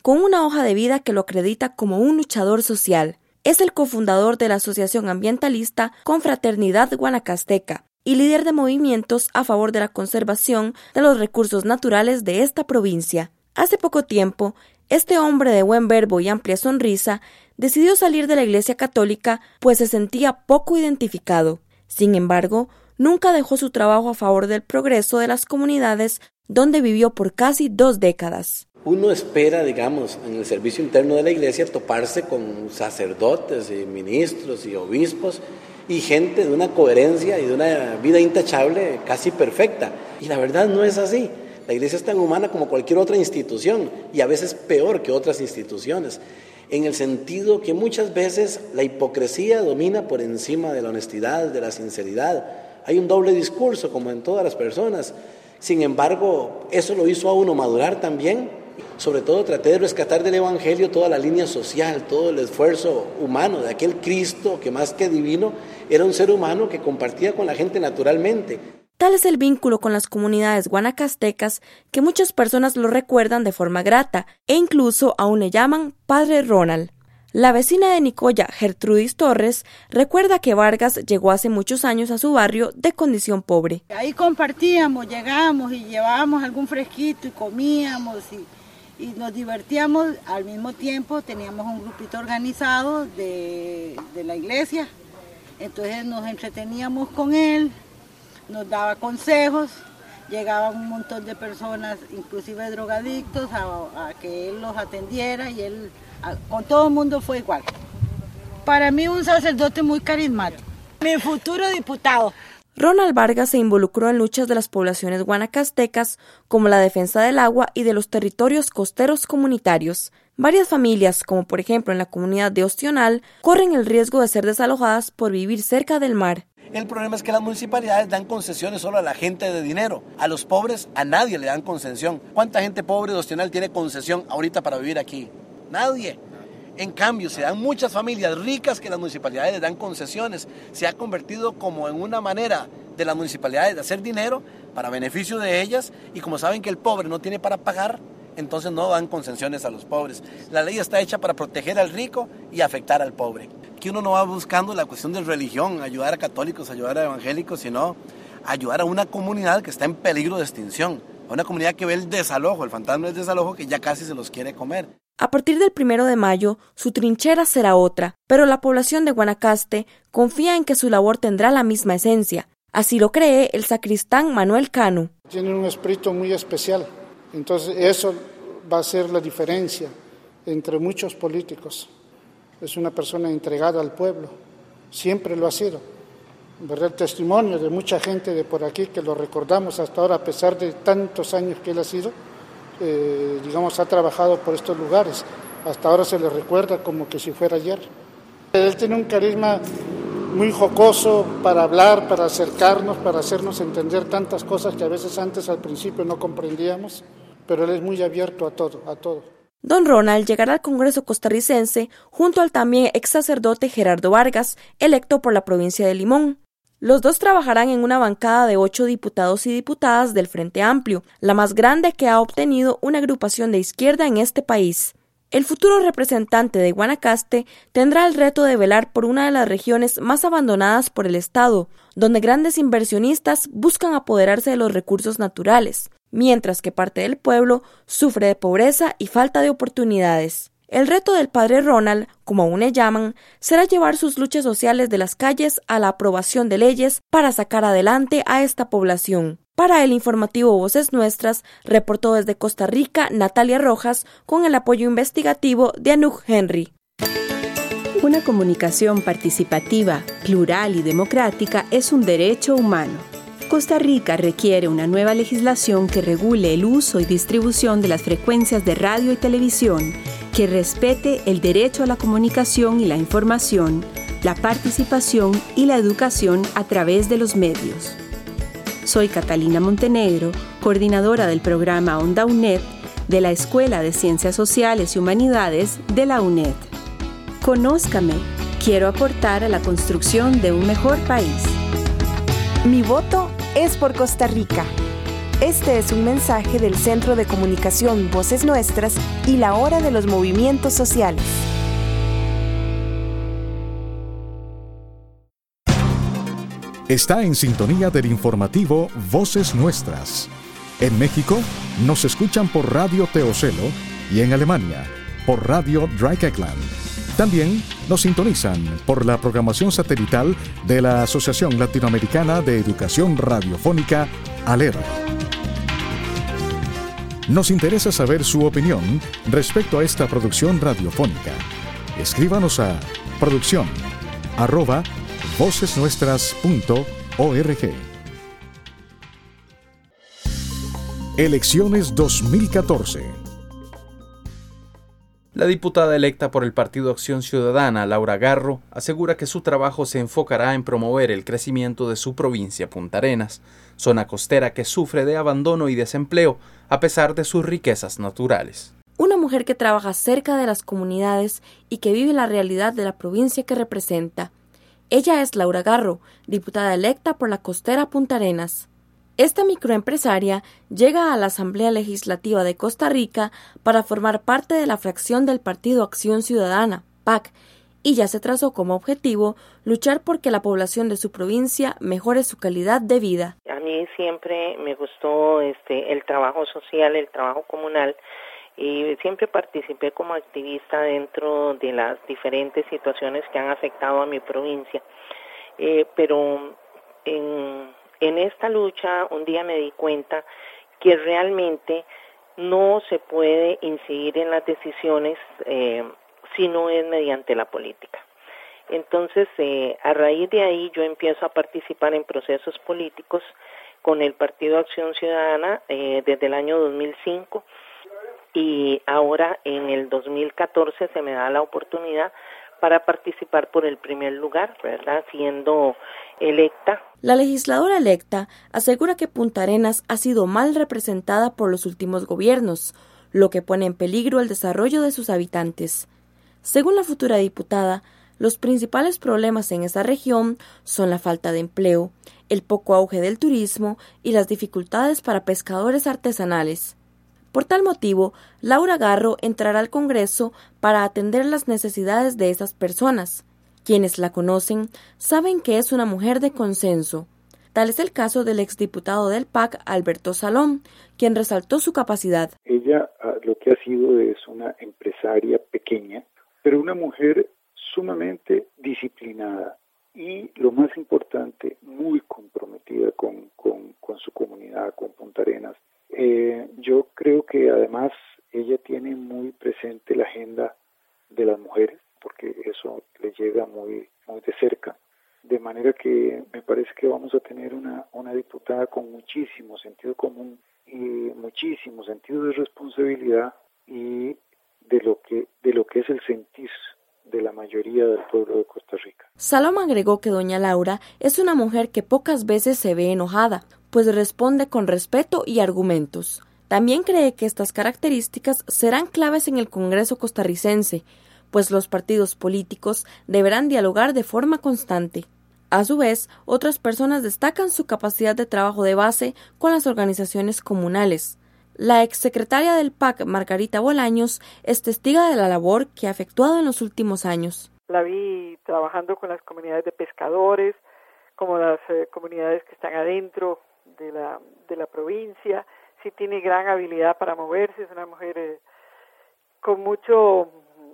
con una hoja de vida que lo acredita como un luchador social. Es el cofundador de la asociación ambientalista Confraternidad Guanacasteca y líder de movimientos a favor de la conservación de los recursos naturales de esta provincia. Hace poco tiempo, este hombre de buen verbo y amplia sonrisa decidió salir de la Iglesia Católica pues se sentía poco identificado. Sin embargo, nunca dejó su trabajo a favor del progreso de las comunidades donde vivió por casi 2 décadas. Uno espera, digamos, en el servicio interno de la iglesia toparse con sacerdotes y ministros y obispos y gente de una coherencia y de una vida intachable casi perfecta. Y la verdad no es así. La iglesia es tan humana como cualquier otra institución y a veces peor que otras instituciones, en el sentido que muchas veces la hipocresía domina por encima de la honestidad, de la sinceridad. Hay un doble discurso como en todas las personas. Sin embargo, eso lo hizo a uno madurar también. Sobre todo traté de rescatar del Evangelio toda la línea social, todo el esfuerzo humano de aquel Cristo que más que divino era un ser humano que compartía con la gente naturalmente. Tal es el vínculo con las comunidades guanacastecas que muchas personas lo recuerdan de forma grata e incluso aún le llaman Padre Ronald. La vecina de Nicoya, Gertrudis Torres, recuerda que Vargas llegó hace muchos años a su barrio de condición pobre. Ahí compartíamos, llegábamos y llevábamos algún fresquito y comíamos y nos divertíamos. Al mismo tiempo teníamos un grupito organizado de la iglesia, entonces nos entreteníamos con él, nos daba consejos, llegaban un montón de personas, inclusive drogadictos, a que él los atendiera y él con todo el mundo fue igual. Para mí un sacerdote muy carismático, mi futuro diputado. Ronald Vargas se involucró en luchas de las poblaciones guanacastecas como la defensa del agua y de los territorios costeros comunitarios. Varias familias, como por ejemplo en la comunidad de Ostional, corren el riesgo de ser desalojadas por vivir cerca del mar. El problema es que las municipalidades dan concesiones solo a la gente de dinero. A los pobres, a nadie le dan concesión. ¿Cuánta gente pobre de Ostional tiene concesión ahorita para vivir aquí? Nadie. En cambio, se dan muchas familias ricas que las municipalidades les dan concesiones. Se ha convertido como en una manera de las municipalidades de hacer dinero para beneficio de ellas, y como saben que el pobre no tiene para pagar, entonces no dan concesiones a los pobres. La ley está hecha para proteger al rico y afectar al pobre. Aquí uno no va buscando la cuestión de religión, ayudar a católicos, ayudar a evangélicos, sino ayudar a una comunidad que está en peligro de extinción, a una comunidad que ve el desalojo, el fantasma del desalojo, que ya casi se los quiere comer. A partir del 1 de mayo, su trinchera será otra, pero la población de Guanacaste confía en que su labor tendrá la misma esencia. Así lo cree el sacristán Manuel Cano. Tiene un espíritu muy especial, entonces eso va a ser la diferencia entre muchos políticos. Es una persona entregada al pueblo, siempre lo ha sido. ¿Verdad? El testimonio de mucha gente de por aquí que lo recordamos hasta ahora, a pesar de tantos años que él ha sido, ha trabajado por estos lugares. Hasta ahora se le recuerda como que si fuera ayer. Él tiene un carisma muy jocoso para hablar, para acercarnos, para hacernos entender tantas cosas que a veces antes al principio no comprendíamos, pero él es muy abierto a todo. Don Ronald llegará al Congreso costarricense junto al también ex sacerdote Gerardo Vargas, electo por la provincia de Limón. Los dos trabajarán en una bancada de 8 diputados y diputadas del Frente Amplio, la más grande que ha obtenido una agrupación de izquierda en este país. El futuro representante de Guanacaste tendrá el reto de velar por una de las regiones más abandonadas por el Estado, donde grandes inversionistas buscan apoderarse de los recursos naturales, mientras que parte del pueblo sufre de pobreza y falta de oportunidades. El reto del Padre Ronald, como aún le llaman, será llevar sus luchas sociales de las calles a la aprobación de leyes para sacar adelante a esta población. Para el informativo Voces Nuestras, reportó desde Costa Rica Natalia Rojas con el apoyo investigativo de Anouk Henry. Una comunicación participativa, plural y democrática es un derecho humano. Costa Rica requiere una nueva legislación que regule el uso y distribución de las frecuencias de radio y televisión, que respete el derecho a la comunicación y la información, la participación y la educación a través de los medios. Soy Catalina Montenegro, coordinadora del programa Onda UNED de la Escuela de Ciencias Sociales y Humanidades de la UNED. Conózcame, quiero aportar a la construcción de un mejor país. Mi voto es por Costa Rica. Este es un mensaje del Centro de Comunicación Voces Nuestras y la Hora de los Movimientos Sociales. Está en sintonía del informativo Voces Nuestras. En México nos escuchan por Radio Teocelo y en Alemania por Radio Dreieckland. También nos sintonizan por la programación satelital de la Asociación Latinoamericana de Educación Radiofónica, ALER. Nos interesa saber su opinión respecto a esta producción radiofónica. Escríbanos a producción@vocesnuestras.org. Elecciones 2014. La diputada electa por el Partido Acción Ciudadana, Laura Garro, asegura que su trabajo se enfocará en promover el crecimiento de su provincia Punta Arenas, zona costera que sufre de abandono y desempleo a pesar de sus riquezas naturales. Una mujer que trabaja cerca de las comunidades y que vive la realidad de la provincia que representa. Ella es Laura Garro, diputada electa por la costera Punta Arenas. Esta microempresaria llega a la Asamblea Legislativa de Costa Rica para formar parte de la fracción del Partido Acción Ciudadana, PAC, y ya se trazó como objetivo luchar porque la población de su provincia mejore su calidad de vida. A mí siempre me gustó el trabajo social, el trabajo comunal, y siempre participé como activista dentro de las diferentes situaciones que han afectado a mi provincia, pero en esta lucha un día me di cuenta que realmente no se puede incidir en las decisiones si no es mediante la política. Entonces, a raíz de ahí yo empiezo a participar en procesos políticos con el Partido Acción Ciudadana desde el año 2005 y ahora en el 2014 se me da la oportunidad para participar por el primer lugar, ¿verdad?, siendo electa. La legisladora electa asegura que Punta Arenas ha sido mal representada por los últimos gobiernos, lo que pone en peligro el desarrollo de sus habitantes. Según la futura diputada, los principales problemas en esa región son la falta de empleo, el poco auge del turismo y las dificultades para pescadores artesanales. Por tal motivo, Laura Garro entrará al Congreso para atender las necesidades de esas personas. Quienes la conocen saben que es una mujer de consenso. Tal es el caso del exdiputado del PAC, Alberto Salom, quien resaltó su capacidad. Ella lo que ha sido es una empresaria pequeña, pero una mujer sumamente disciplinada y, lo más importante, muy comprometida con su comunidad, con Punta Arenas. Yo creo que además ella tiene muy presente la agenda de las mujeres, porque eso le llega muy de cerca, de manera que me parece que vamos a tener una diputada con muchísimo sentido común y muchísimo sentido de responsabilidad y de lo que es el sentir de la mayoría del pueblo de Costa Rica. Salom agregó que doña Laura es una mujer que pocas veces se ve enojada, pues responde con respeto y argumentos. También cree que estas características serán claves en el Congreso costarricense, pues los partidos políticos deberán dialogar de forma constante. A su vez, otras personas destacan su capacidad de trabajo de base con las organizaciones comunales. La exsecretaria del PAC, Margarita Bolaños, es testiga de la labor que ha efectuado en los últimos años. La vi trabajando con las comunidades de pescadores, como las comunidades que están adentro de la provincia. Sí tiene gran habilidad para moverse, es una mujer con mucho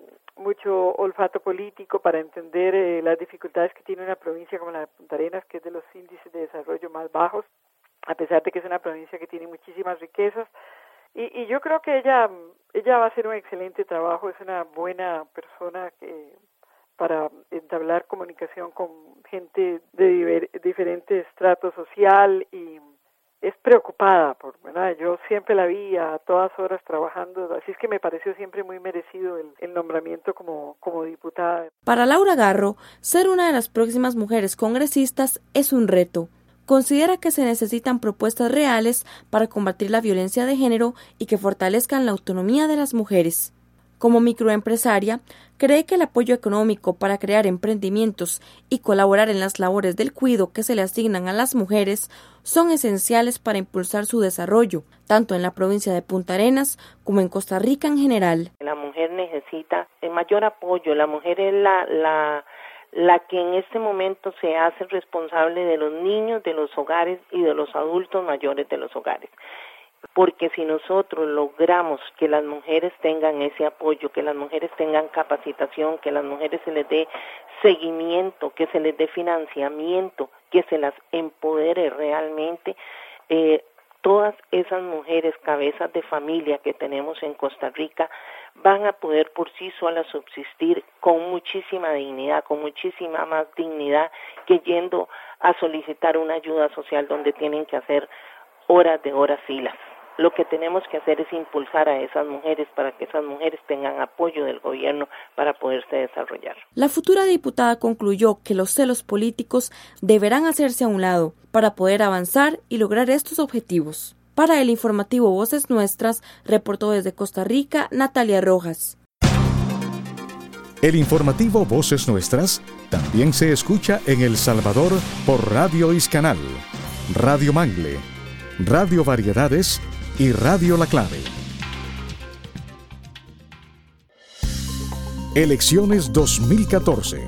olfato político para entender las dificultades que tiene una provincia como la de Punta Arenas, que es de los índices de desarrollo más bajos, a pesar de que es una provincia que tiene muchísimas riquezas. Y yo creo que ella va a hacer un excelente trabajo, es una buena persona para entablar comunicación con gente de diferente estrato social y es preocupada, ¿verdad? Yo siempre la vi a todas horas trabajando, así es que me pareció siempre muy merecido el nombramiento como diputada. Para Laura Garro, ser una de las próximas mujeres congresistas es un reto. Considera que se necesitan propuestas reales para combatir la violencia de género y que fortalezcan la autonomía de las mujeres. Como microempresaria, cree que el apoyo económico para crear emprendimientos y colaborar en las labores del cuidado que se le asignan a las mujeres son esenciales para impulsar su desarrollo, tanto en la provincia de Punta Arenas como en Costa Rica en general. La mujer necesita el mayor apoyo, la mujer es la que en este momento se hace responsable de los niños, de los hogares y de los adultos mayores de los hogares. Porque si nosotros logramos que las mujeres tengan ese apoyo, que las mujeres tengan capacitación, que a las mujeres se les dé seguimiento, que se les dé financiamiento, que se las empodere realmente, todas esas mujeres cabezas de familia que tenemos en Costa Rica van a poder por sí solas subsistir con muchísima dignidad, con muchísima más dignidad que yendo a solicitar una ayuda social donde tienen que hacer horas filas. Lo que tenemos que hacer es impulsar a esas mujeres para que esas mujeres tengan apoyo del gobierno para poderse desarrollar. La futura diputada concluyó que los celos políticos deberán hacerse a un lado para poder avanzar y lograr estos objetivos. Para el informativo Voces Nuestras, reportó desde Costa Rica Natalia Rojas. El informativo Voces Nuestras también se escucha en El Salvador por Radio Iscanal, Radio Mangle, Radio Variedades y Radio La Clave. Elecciones 2014.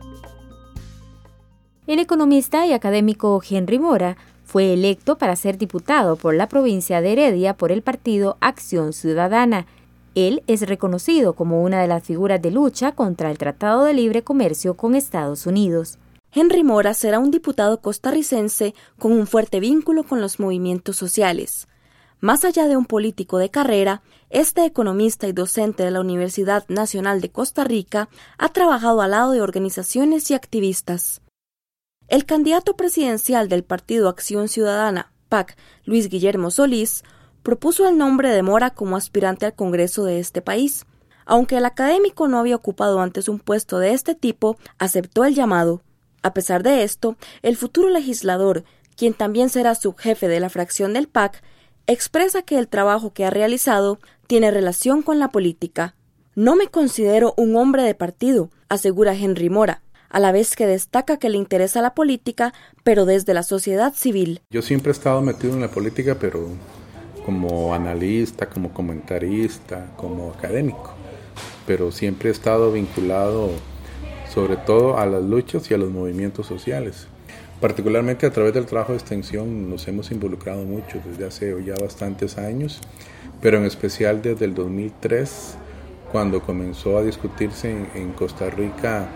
El economista y académico Henry Mora fue electo para ser diputado por la provincia de Heredia por el partido Acción Ciudadana. Él es reconocido como una de las figuras de lucha contra el Tratado de Libre Comercio con Estados Unidos. Henry Mora será un diputado costarricense con un fuerte vínculo con los movimientos sociales. Más allá de un político de carrera, este economista y docente de la Universidad Nacional de Costa Rica ha trabajado al lado de organizaciones y activistas. El candidato presidencial del Partido Acción Ciudadana, PAC, Luis Guillermo Solís, propuso el nombre de Mora como aspirante al Congreso de este país. Aunque el académico no había ocupado antes un puesto de este tipo, aceptó el llamado. A pesar de esto, el futuro legislador, quien también será subjefe de la fracción del PAC, expresa que el trabajo que ha realizado tiene relación con la política. No me considero un hombre de partido, asegura Henry Mora, a la vez que destaca que le interesa la política, pero desde la sociedad civil. Yo siempre he estado metido en la política, pero como analista, como comentarista, como académico, pero siempre he estado vinculado sobre todo a las luchas y a los movimientos sociales. Particularmente a través del trabajo de extensión nos hemos involucrado mucho desde hace ya bastantes años, pero en especial desde el 2003, cuando comenzó a discutirse en Costa Rica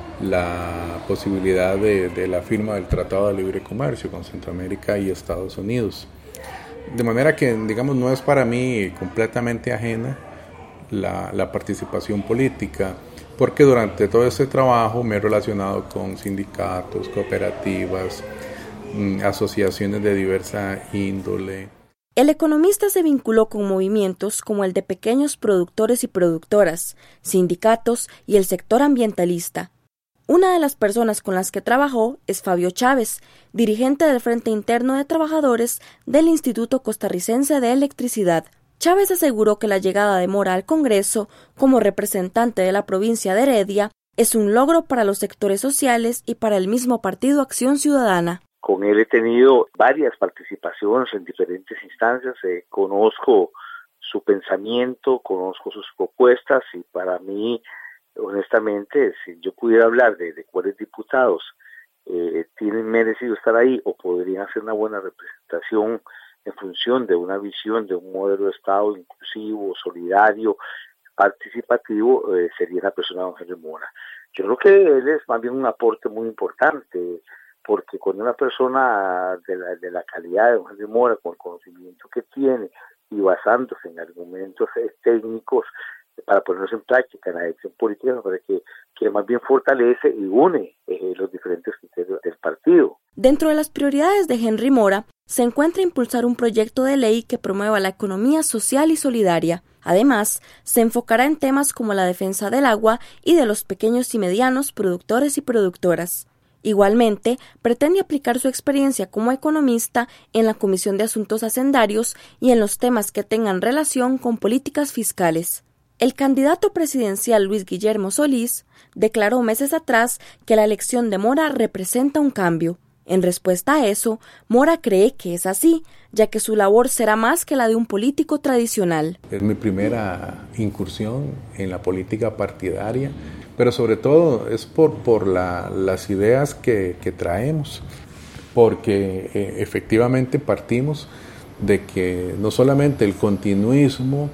la posibilidad de la firma del Tratado de Libre Comercio con Centroamérica y Estados Unidos. De manera que, digamos, no es para mí completamente ajena la participación política, porque durante todo este trabajo me he relacionado con sindicatos, cooperativas, asociaciones de diversa índole. El economista se vinculó con movimientos como el de pequeños productores y productoras, sindicatos y el sector ambientalista. Una de las personas con las que trabajó es Fabio Chávez, dirigente del Frente Interno de Trabajadores del Instituto Costarricense de Electricidad. Chávez aseguró que la llegada de Mora al Congreso como representante de la provincia de Heredia es un logro para los sectores sociales y para el mismo Partido Acción Ciudadana. Con él he tenido varias participaciones en diferentes instancias, conozco su pensamiento, conozco sus propuestas y para mí, honestamente, si yo pudiera hablar de cuáles diputados tienen merecido estar ahí o podrían hacer una buena representación en función de una visión de un modelo de Estado inclusivo, solidario, participativo, sería la persona de don Henry Mora. Yo creo que él es más bien un aporte muy importante, porque cuando una persona de la calidad de don Henry Mora, con el conocimiento que tiene y basándose en argumentos técnicos para ponerlos en práctica en la acción política, me parece que más bien fortalece y une los diferentes criterios del partido. Dentro de las prioridades de Henry Mora se encuentra impulsar un proyecto de ley que promueva la economía social y solidaria. Además, se enfocará en temas como la defensa del agua y de los pequeños y medianos productores y productoras. Igualmente, pretende aplicar su experiencia como economista en la Comisión de Asuntos Hacendarios y en los temas que tengan relación con políticas fiscales. El candidato presidencial Luis Guillermo Solís declaró meses atrás que la elección de Mora representa un cambio. En respuesta a eso, Mora cree que es así, ya que su labor será más que la de un político tradicional. Es mi primera incursión en la política partidaria, pero sobre todo es por las ideas que traemos, porque efectivamente partimos de que no solamente el continuismo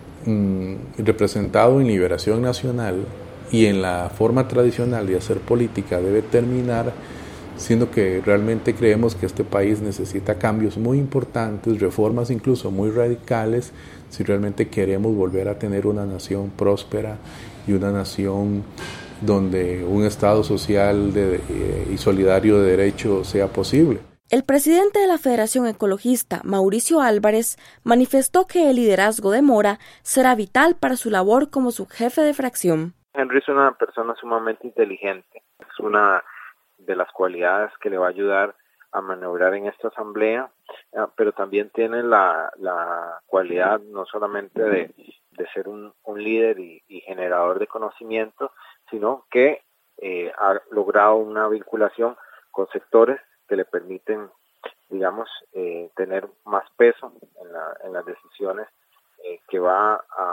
representado en Liberación Nacional y en la forma tradicional de hacer política debe terminar, sino que realmente creemos que este país necesita cambios muy importantes, reformas incluso muy radicales, si realmente queremos volver a tener una nación próspera y una nación donde un Estado social y solidario de derecho sea posible. El presidente de la Federación Ecologista, Mauricio Álvarez, manifestó que el liderazgo de Mora será vital para su labor como subjefe de fracción. Henry es una persona sumamente inteligente, es una de las cualidades que le va a ayudar a maniobrar en esta asamblea, pero también tiene la cualidad no solamente de ser un líder y generador de conocimiento, sino que ha logrado una vinculación con sectores que le permiten, digamos, tener más peso en las decisiones que va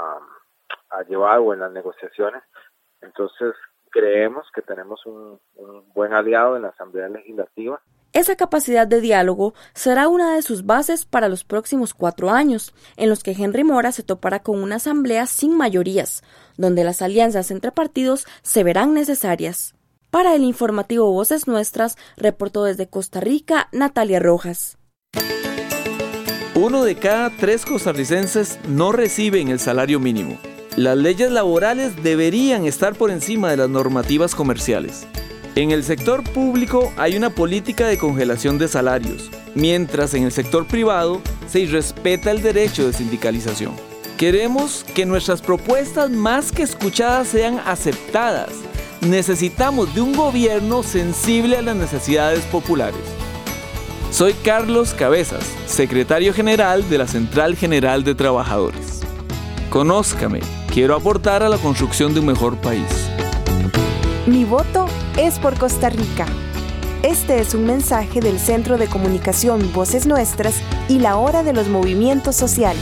a llevar o en las negociaciones. Entonces, creemos que tenemos un buen aliado en la Asamblea Legislativa. Esa capacidad de diálogo será una de sus bases para los próximos 4 años, en los que Henry Mora se topará con una asamblea sin mayorías, donde las alianzas entre partidos se verán necesarias. Para el informativo Voces Nuestras, reportó desde Costa Rica Natalia Rojas. 1 de cada 3 costarricenses no reciben el salario mínimo. Las leyes laborales deberían estar por encima de las normativas comerciales. En el sector público hay una política de congelación de salarios, mientras en el sector privado se irrespeta el derecho de sindicalización. Queremos que nuestras propuestas más que escuchadas sean aceptadas. Necesitamos de un gobierno sensible a las necesidades populares. Soy Carlos Cabezas, secretario general de la Central General de Trabajadores. Conózcame, quiero aportar a la construcción de un mejor país. Mi voto es por Costa Rica. Este es un mensaje del Centro de Comunicación Voces Nuestras y la Hora de los Movimientos Sociales.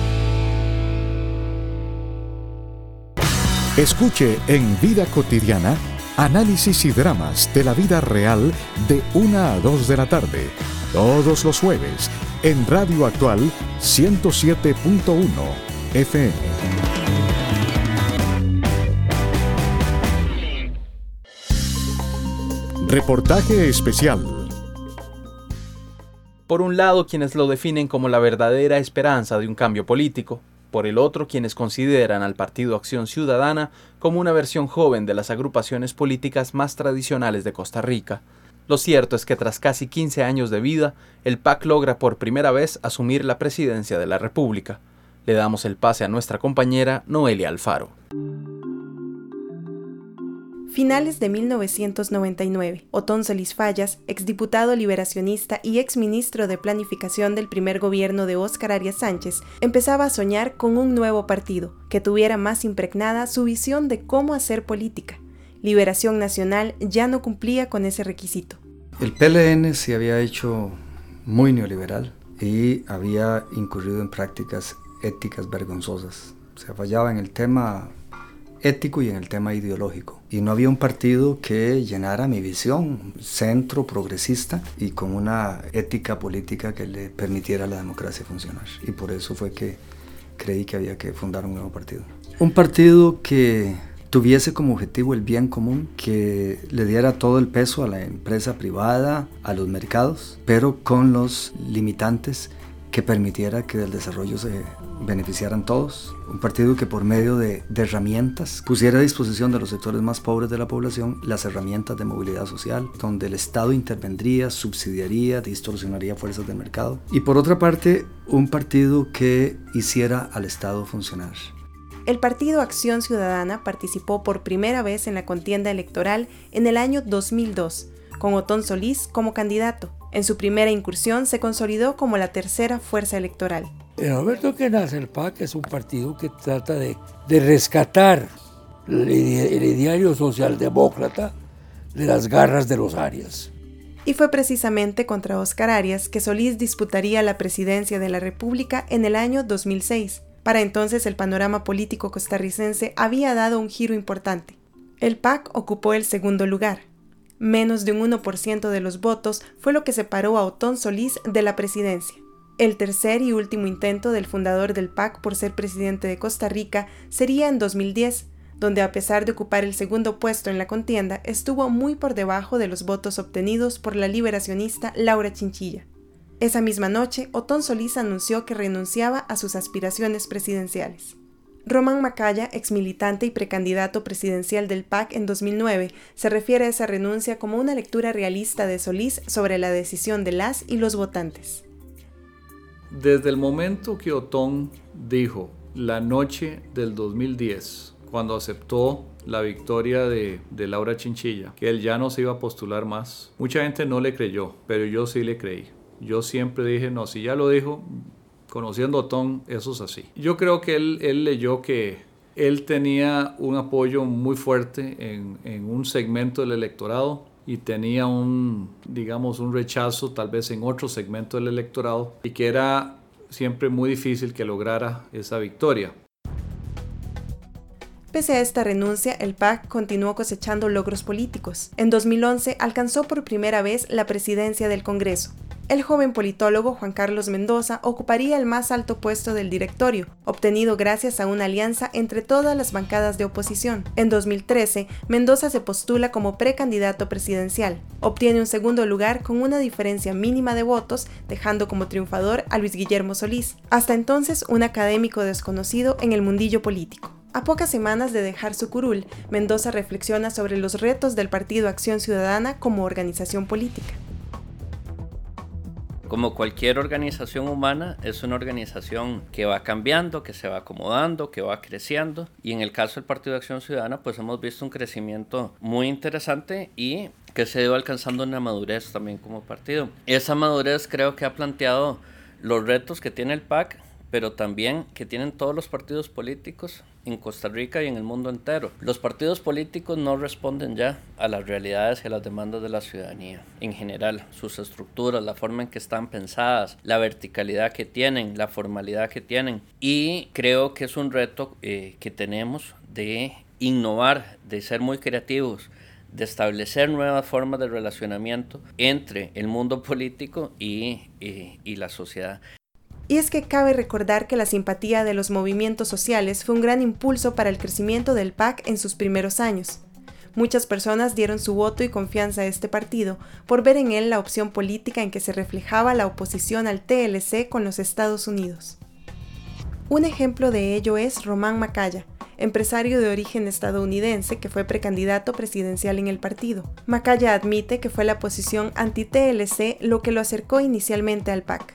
Escuche en Vida Cotidiana análisis y dramas de la vida real de 1 a 2 de la tarde, todos los jueves, en Radio Actual 107.1 FM. Reportaje especial. Por un lado, quienes lo definen como la verdadera esperanza de un cambio político. Por el otro, quienes consideran al Partido Acción Ciudadana como una versión joven de las agrupaciones políticas más tradicionales de Costa Rica. Lo cierto es que tras casi 15 años de vida, el PAC logra por primera vez asumir la presidencia de la República. Le damos el pase a nuestra compañera Noelia Alfaro. Finales de 1999, Otón Solís Fallas, exdiputado liberacionista y exministro de Planificación del primer gobierno de Óscar Arias Sánchez, empezaba a soñar con un nuevo partido que tuviera más impregnada su visión de cómo hacer política. Liberación Nacional ya no cumplía con ese requisito. El PLN se había hecho muy neoliberal y había incurrido en prácticas éticas vergonzosas. Se fallaba en el tema ético y en el tema ideológico. Y no había un partido que llenara mi visión, centro, progresista y con una ética política que le permitiera a la democracia funcionar. Y por eso fue que creí que había que fundar un nuevo partido. Un partido que tuviese como objetivo el bien común, que le diera todo el peso a la empresa privada, a los mercados, pero con los limitantes que permitiera que del desarrollo se beneficiaran todos. Un partido que por medio de herramientas pusiera a disposición de los sectores más pobres de la población las herramientas de movilidad social, donde el Estado intervendría, subsidiaría, distorsionaría fuerzas del mercado. Y por otra parte, un partido que hiciera al Estado funcionar. El Partido Acción Ciudadana participó por primera vez en la contienda electoral en el año 2002, con Otón Solís como candidato. En su primera incursión se consolidó como la tercera fuerza electoral. En el momento que nace el PAC es un partido que trata de rescatar el ideario socialdemócrata de las garras de los Arias. Y fue precisamente contra Óscar Arias que Solís disputaría la presidencia de la República en el año 2006. Para entonces el panorama político costarricense había dado un giro importante. El PAC ocupó el segundo lugar. Menos de un 1% de los votos fue lo que separó a Otón Solís de la presidencia. El tercer y último intento del fundador del PAC por ser presidente de Costa Rica sería en 2010, donde a pesar de ocupar el segundo puesto en la contienda, estuvo muy por debajo de los votos obtenidos por la liberacionista Laura Chinchilla. Esa misma noche, Otón Solís anunció que renunciaba a sus aspiraciones presidenciales. Román Macaya, exmilitante y precandidato presidencial del PAC en 2009, se refiere a esa renuncia como una lectura realista de Solís sobre la decisión de las y los votantes. Desde el momento que Otón dijo, la noche del 2010, cuando aceptó la victoria de Laura Chinchilla, que él ya no se iba a postular más, mucha gente no le creyó, pero yo sí le creí. Yo siempre dije, no, si ya lo dijo, conociendo a Otón, eso es así. Yo creo que él leyó que él tenía un apoyo muy fuerte en un segmento del electorado y tenía un rechazo tal vez en otro segmento del electorado y que era siempre muy difícil que lograra esa victoria. Pese a esta renuncia, el PAC continuó cosechando logros políticos. En 2011 alcanzó por primera vez la presidencia del Congreso. El joven politólogo Juan Carlos Mendoza ocuparía el más alto puesto del directorio, obtenido gracias a una alianza entre todas las bancadas de oposición. En 2013, Mendoza se postula como precandidato presidencial. Obtiene un segundo lugar con una diferencia mínima de votos, dejando como triunfador a Luis Guillermo Solís, hasta entonces un académico desconocido en el mundillo político. A pocas semanas de dejar su curul, Mendoza reflexiona sobre los retos del Partido Acción Ciudadana como organización política. Como cualquier organización humana, es una organización que va cambiando, que se va acomodando, que va creciendo. Y en el caso del Partido de Acción Ciudadana, pues hemos visto un crecimiento muy interesante y que se ha ido alcanzando una madurez también como partido. Esa madurez creo que ha planteado los retos que tiene el PAC, pero también que tienen todos los partidos políticos en Costa Rica y en el mundo entero. Los partidos políticos no responden ya a las realidades y a las demandas de la ciudadanía en general. Sus estructuras, la forma en que están pensadas, la verticalidad que tienen, la formalidad que tienen. Y creo que es un reto que tenemos de innovar, de ser muy creativos, de establecer nuevas formas de relacionamiento entre el mundo político y la sociedad. Y es que cabe recordar que la simpatía de los movimientos sociales fue un gran impulso para el crecimiento del PAC en sus primeros años. Muchas personas dieron su voto y confianza a este partido por ver en él la opción política en que se reflejaba la oposición al TLC con los Estados Unidos. Un ejemplo de ello es Román Macaya, empresario de origen estadounidense que fue precandidato presidencial en el partido. Macaya admite que fue la posición anti-TLC lo que lo acercó inicialmente al PAC.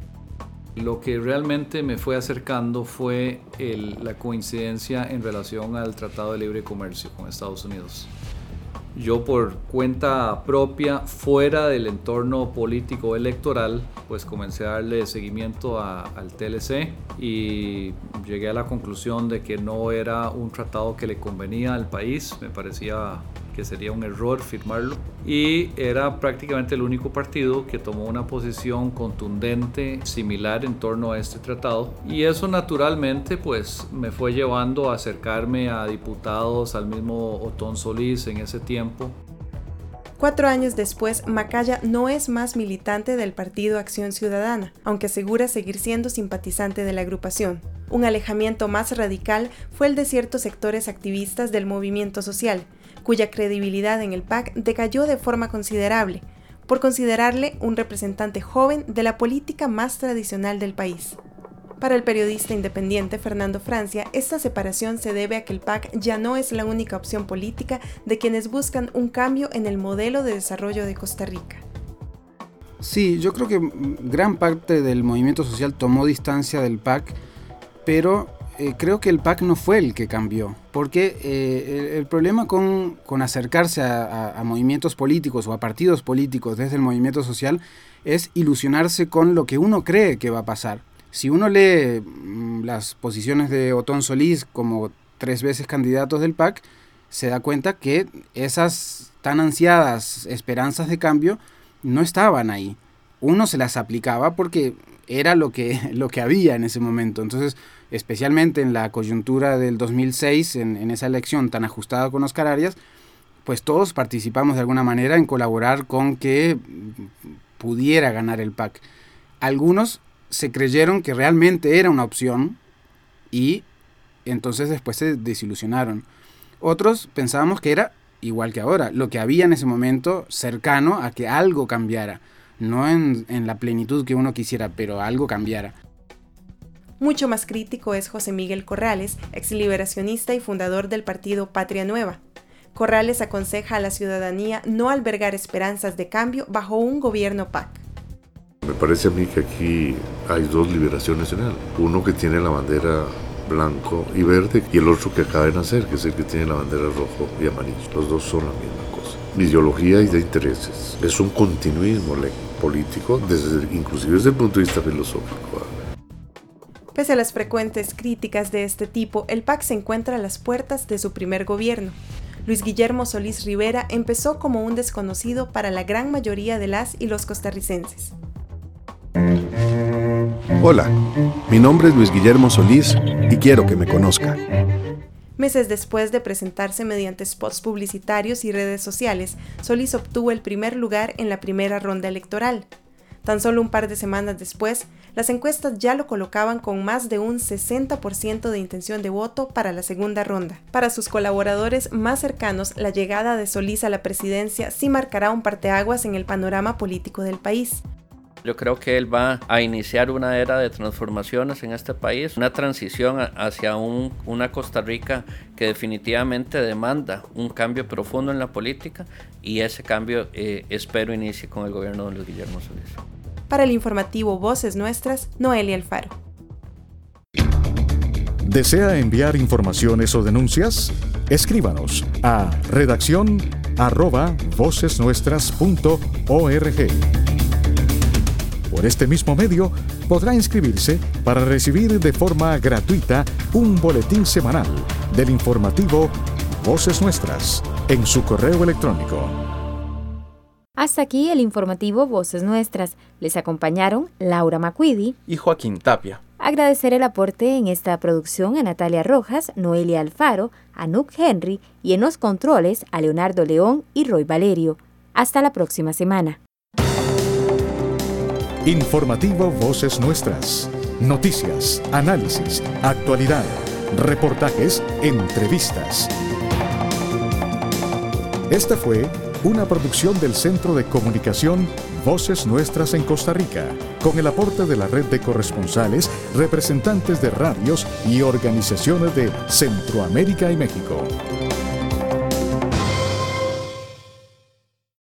Lo que realmente me fue acercando fue la coincidencia en relación al Tratado de Libre Comercio con Estados Unidos. Yo por cuenta propia, fuera del entorno político electoral, pues comencé a darle seguimiento al TLC y llegué a la conclusión de que no era un tratado que le convenía al país. Me parecía que sería un error firmarlo y era prácticamente el único partido que tomó una posición contundente similar en torno a este tratado y eso naturalmente pues me fue llevando a acercarme a diputados, al mismo Otón Solís en ese tiempo. 4 años después, Macaya no es más militante del Partido Acción Ciudadana, aunque asegura seguir siendo simpatizante de la agrupación. Un alejamiento más radical fue el de ciertos sectores activistas del movimiento social, cuya credibilidad en el PAC decayó de forma considerable, por considerarle un representante joven de la política más tradicional del país. Para el periodista independiente Fernando Francia, esta separación se debe a que el PAC ya no es la única opción política de quienes buscan un cambio en el modelo de desarrollo de Costa Rica. Sí, yo creo que gran parte del movimiento social tomó distancia del PAC, pero creo que el PAC no fue el que cambió, porque el problema con acercarse a movimientos políticos o a partidos políticos desde el movimiento social es ilusionarse con lo que uno cree que va a pasar. Si uno lee las posiciones de Otón Solís como 3 veces candidatos del PAC, se da cuenta que esas tan ansiadas esperanzas de cambio no estaban ahí. Uno se las aplicaba porque era lo que había en ese momento. Entonces, especialmente en la coyuntura del 2006, en esa elección tan ajustada con Óscar Arias, pues todos participamos de alguna manera en colaborar con que pudiera ganar el PAC. Algunos se creyeron que realmente era una opción y entonces después se desilusionaron. Otros pensábamos que era igual que ahora, lo que había en ese momento cercano a que algo cambiara, no en la plenitud que uno quisiera, pero algo cambiara. Mucho más crítico es José Miguel Corrales, exliberacionista y fundador del partido Patria Nueva. Corrales aconseja a la ciudadanía no albergar esperanzas de cambio bajo un gobierno PAC. Me parece a mí que aquí hay 2 liberación nacional, uno que tiene la bandera blanco y verde y el otro que acaba de nacer, que es el que tiene la bandera rojo y amarillo. Los 2 son la misma cosa. Ideología y de intereses. Es un continuismo político, inclusive desde el punto de vista filosófico. Pese a las frecuentes críticas de este tipo, el PAC se encuentra a las puertas de su primer gobierno. Luis Guillermo Solís Rivera empezó como un desconocido para la gran mayoría de las y los costarricenses. Hola, mi nombre es Luis Guillermo Solís y quiero que me conozca. Meses después de presentarse mediante spots publicitarios y redes sociales, Solís obtuvo el primer lugar en la primera ronda electoral. Tan solo un par de semanas después, las encuestas ya lo colocaban con más de un 60% de intención de voto para la segunda ronda. Para sus colaboradores más cercanos, la llegada de Solís a la presidencia sí marcará un parteaguas en el panorama político del país. Yo creo que él va a iniciar una era de transformaciones en este país, una transición hacia una Costa Rica que definitivamente demanda un cambio profundo en la política y ese cambio espero inicie con el gobierno de Luis Guillermo Solís. Para el informativo Voces Nuestras, Noelia Alfaro. ¿Desea enviar informaciones o denuncias? Escríbanos a redacción@vocesnuestras.org. Por este mismo medio, podrá inscribirse para recibir de forma gratuita un boletín semanal del informativo Voces Nuestras en su correo electrónico. Hasta aquí el informativo Voces Nuestras. Les acompañaron Laura Macuidi y Joaquín Tapia. Agradecer el aporte en esta producción a Natalia Rojas, Noelia Alfaro, a Nuc Henry y en los controles a Leonardo León y Roy Valerio. Hasta la próxima semana. Informativo Voces Nuestras. Noticias, análisis, actualidad, reportajes, entrevistas. Esta fue una producción del Centro de Comunicación Voces Nuestras en Costa Rica, con el aporte de la red de corresponsales, representantes de radios y organizaciones de Centroamérica y México.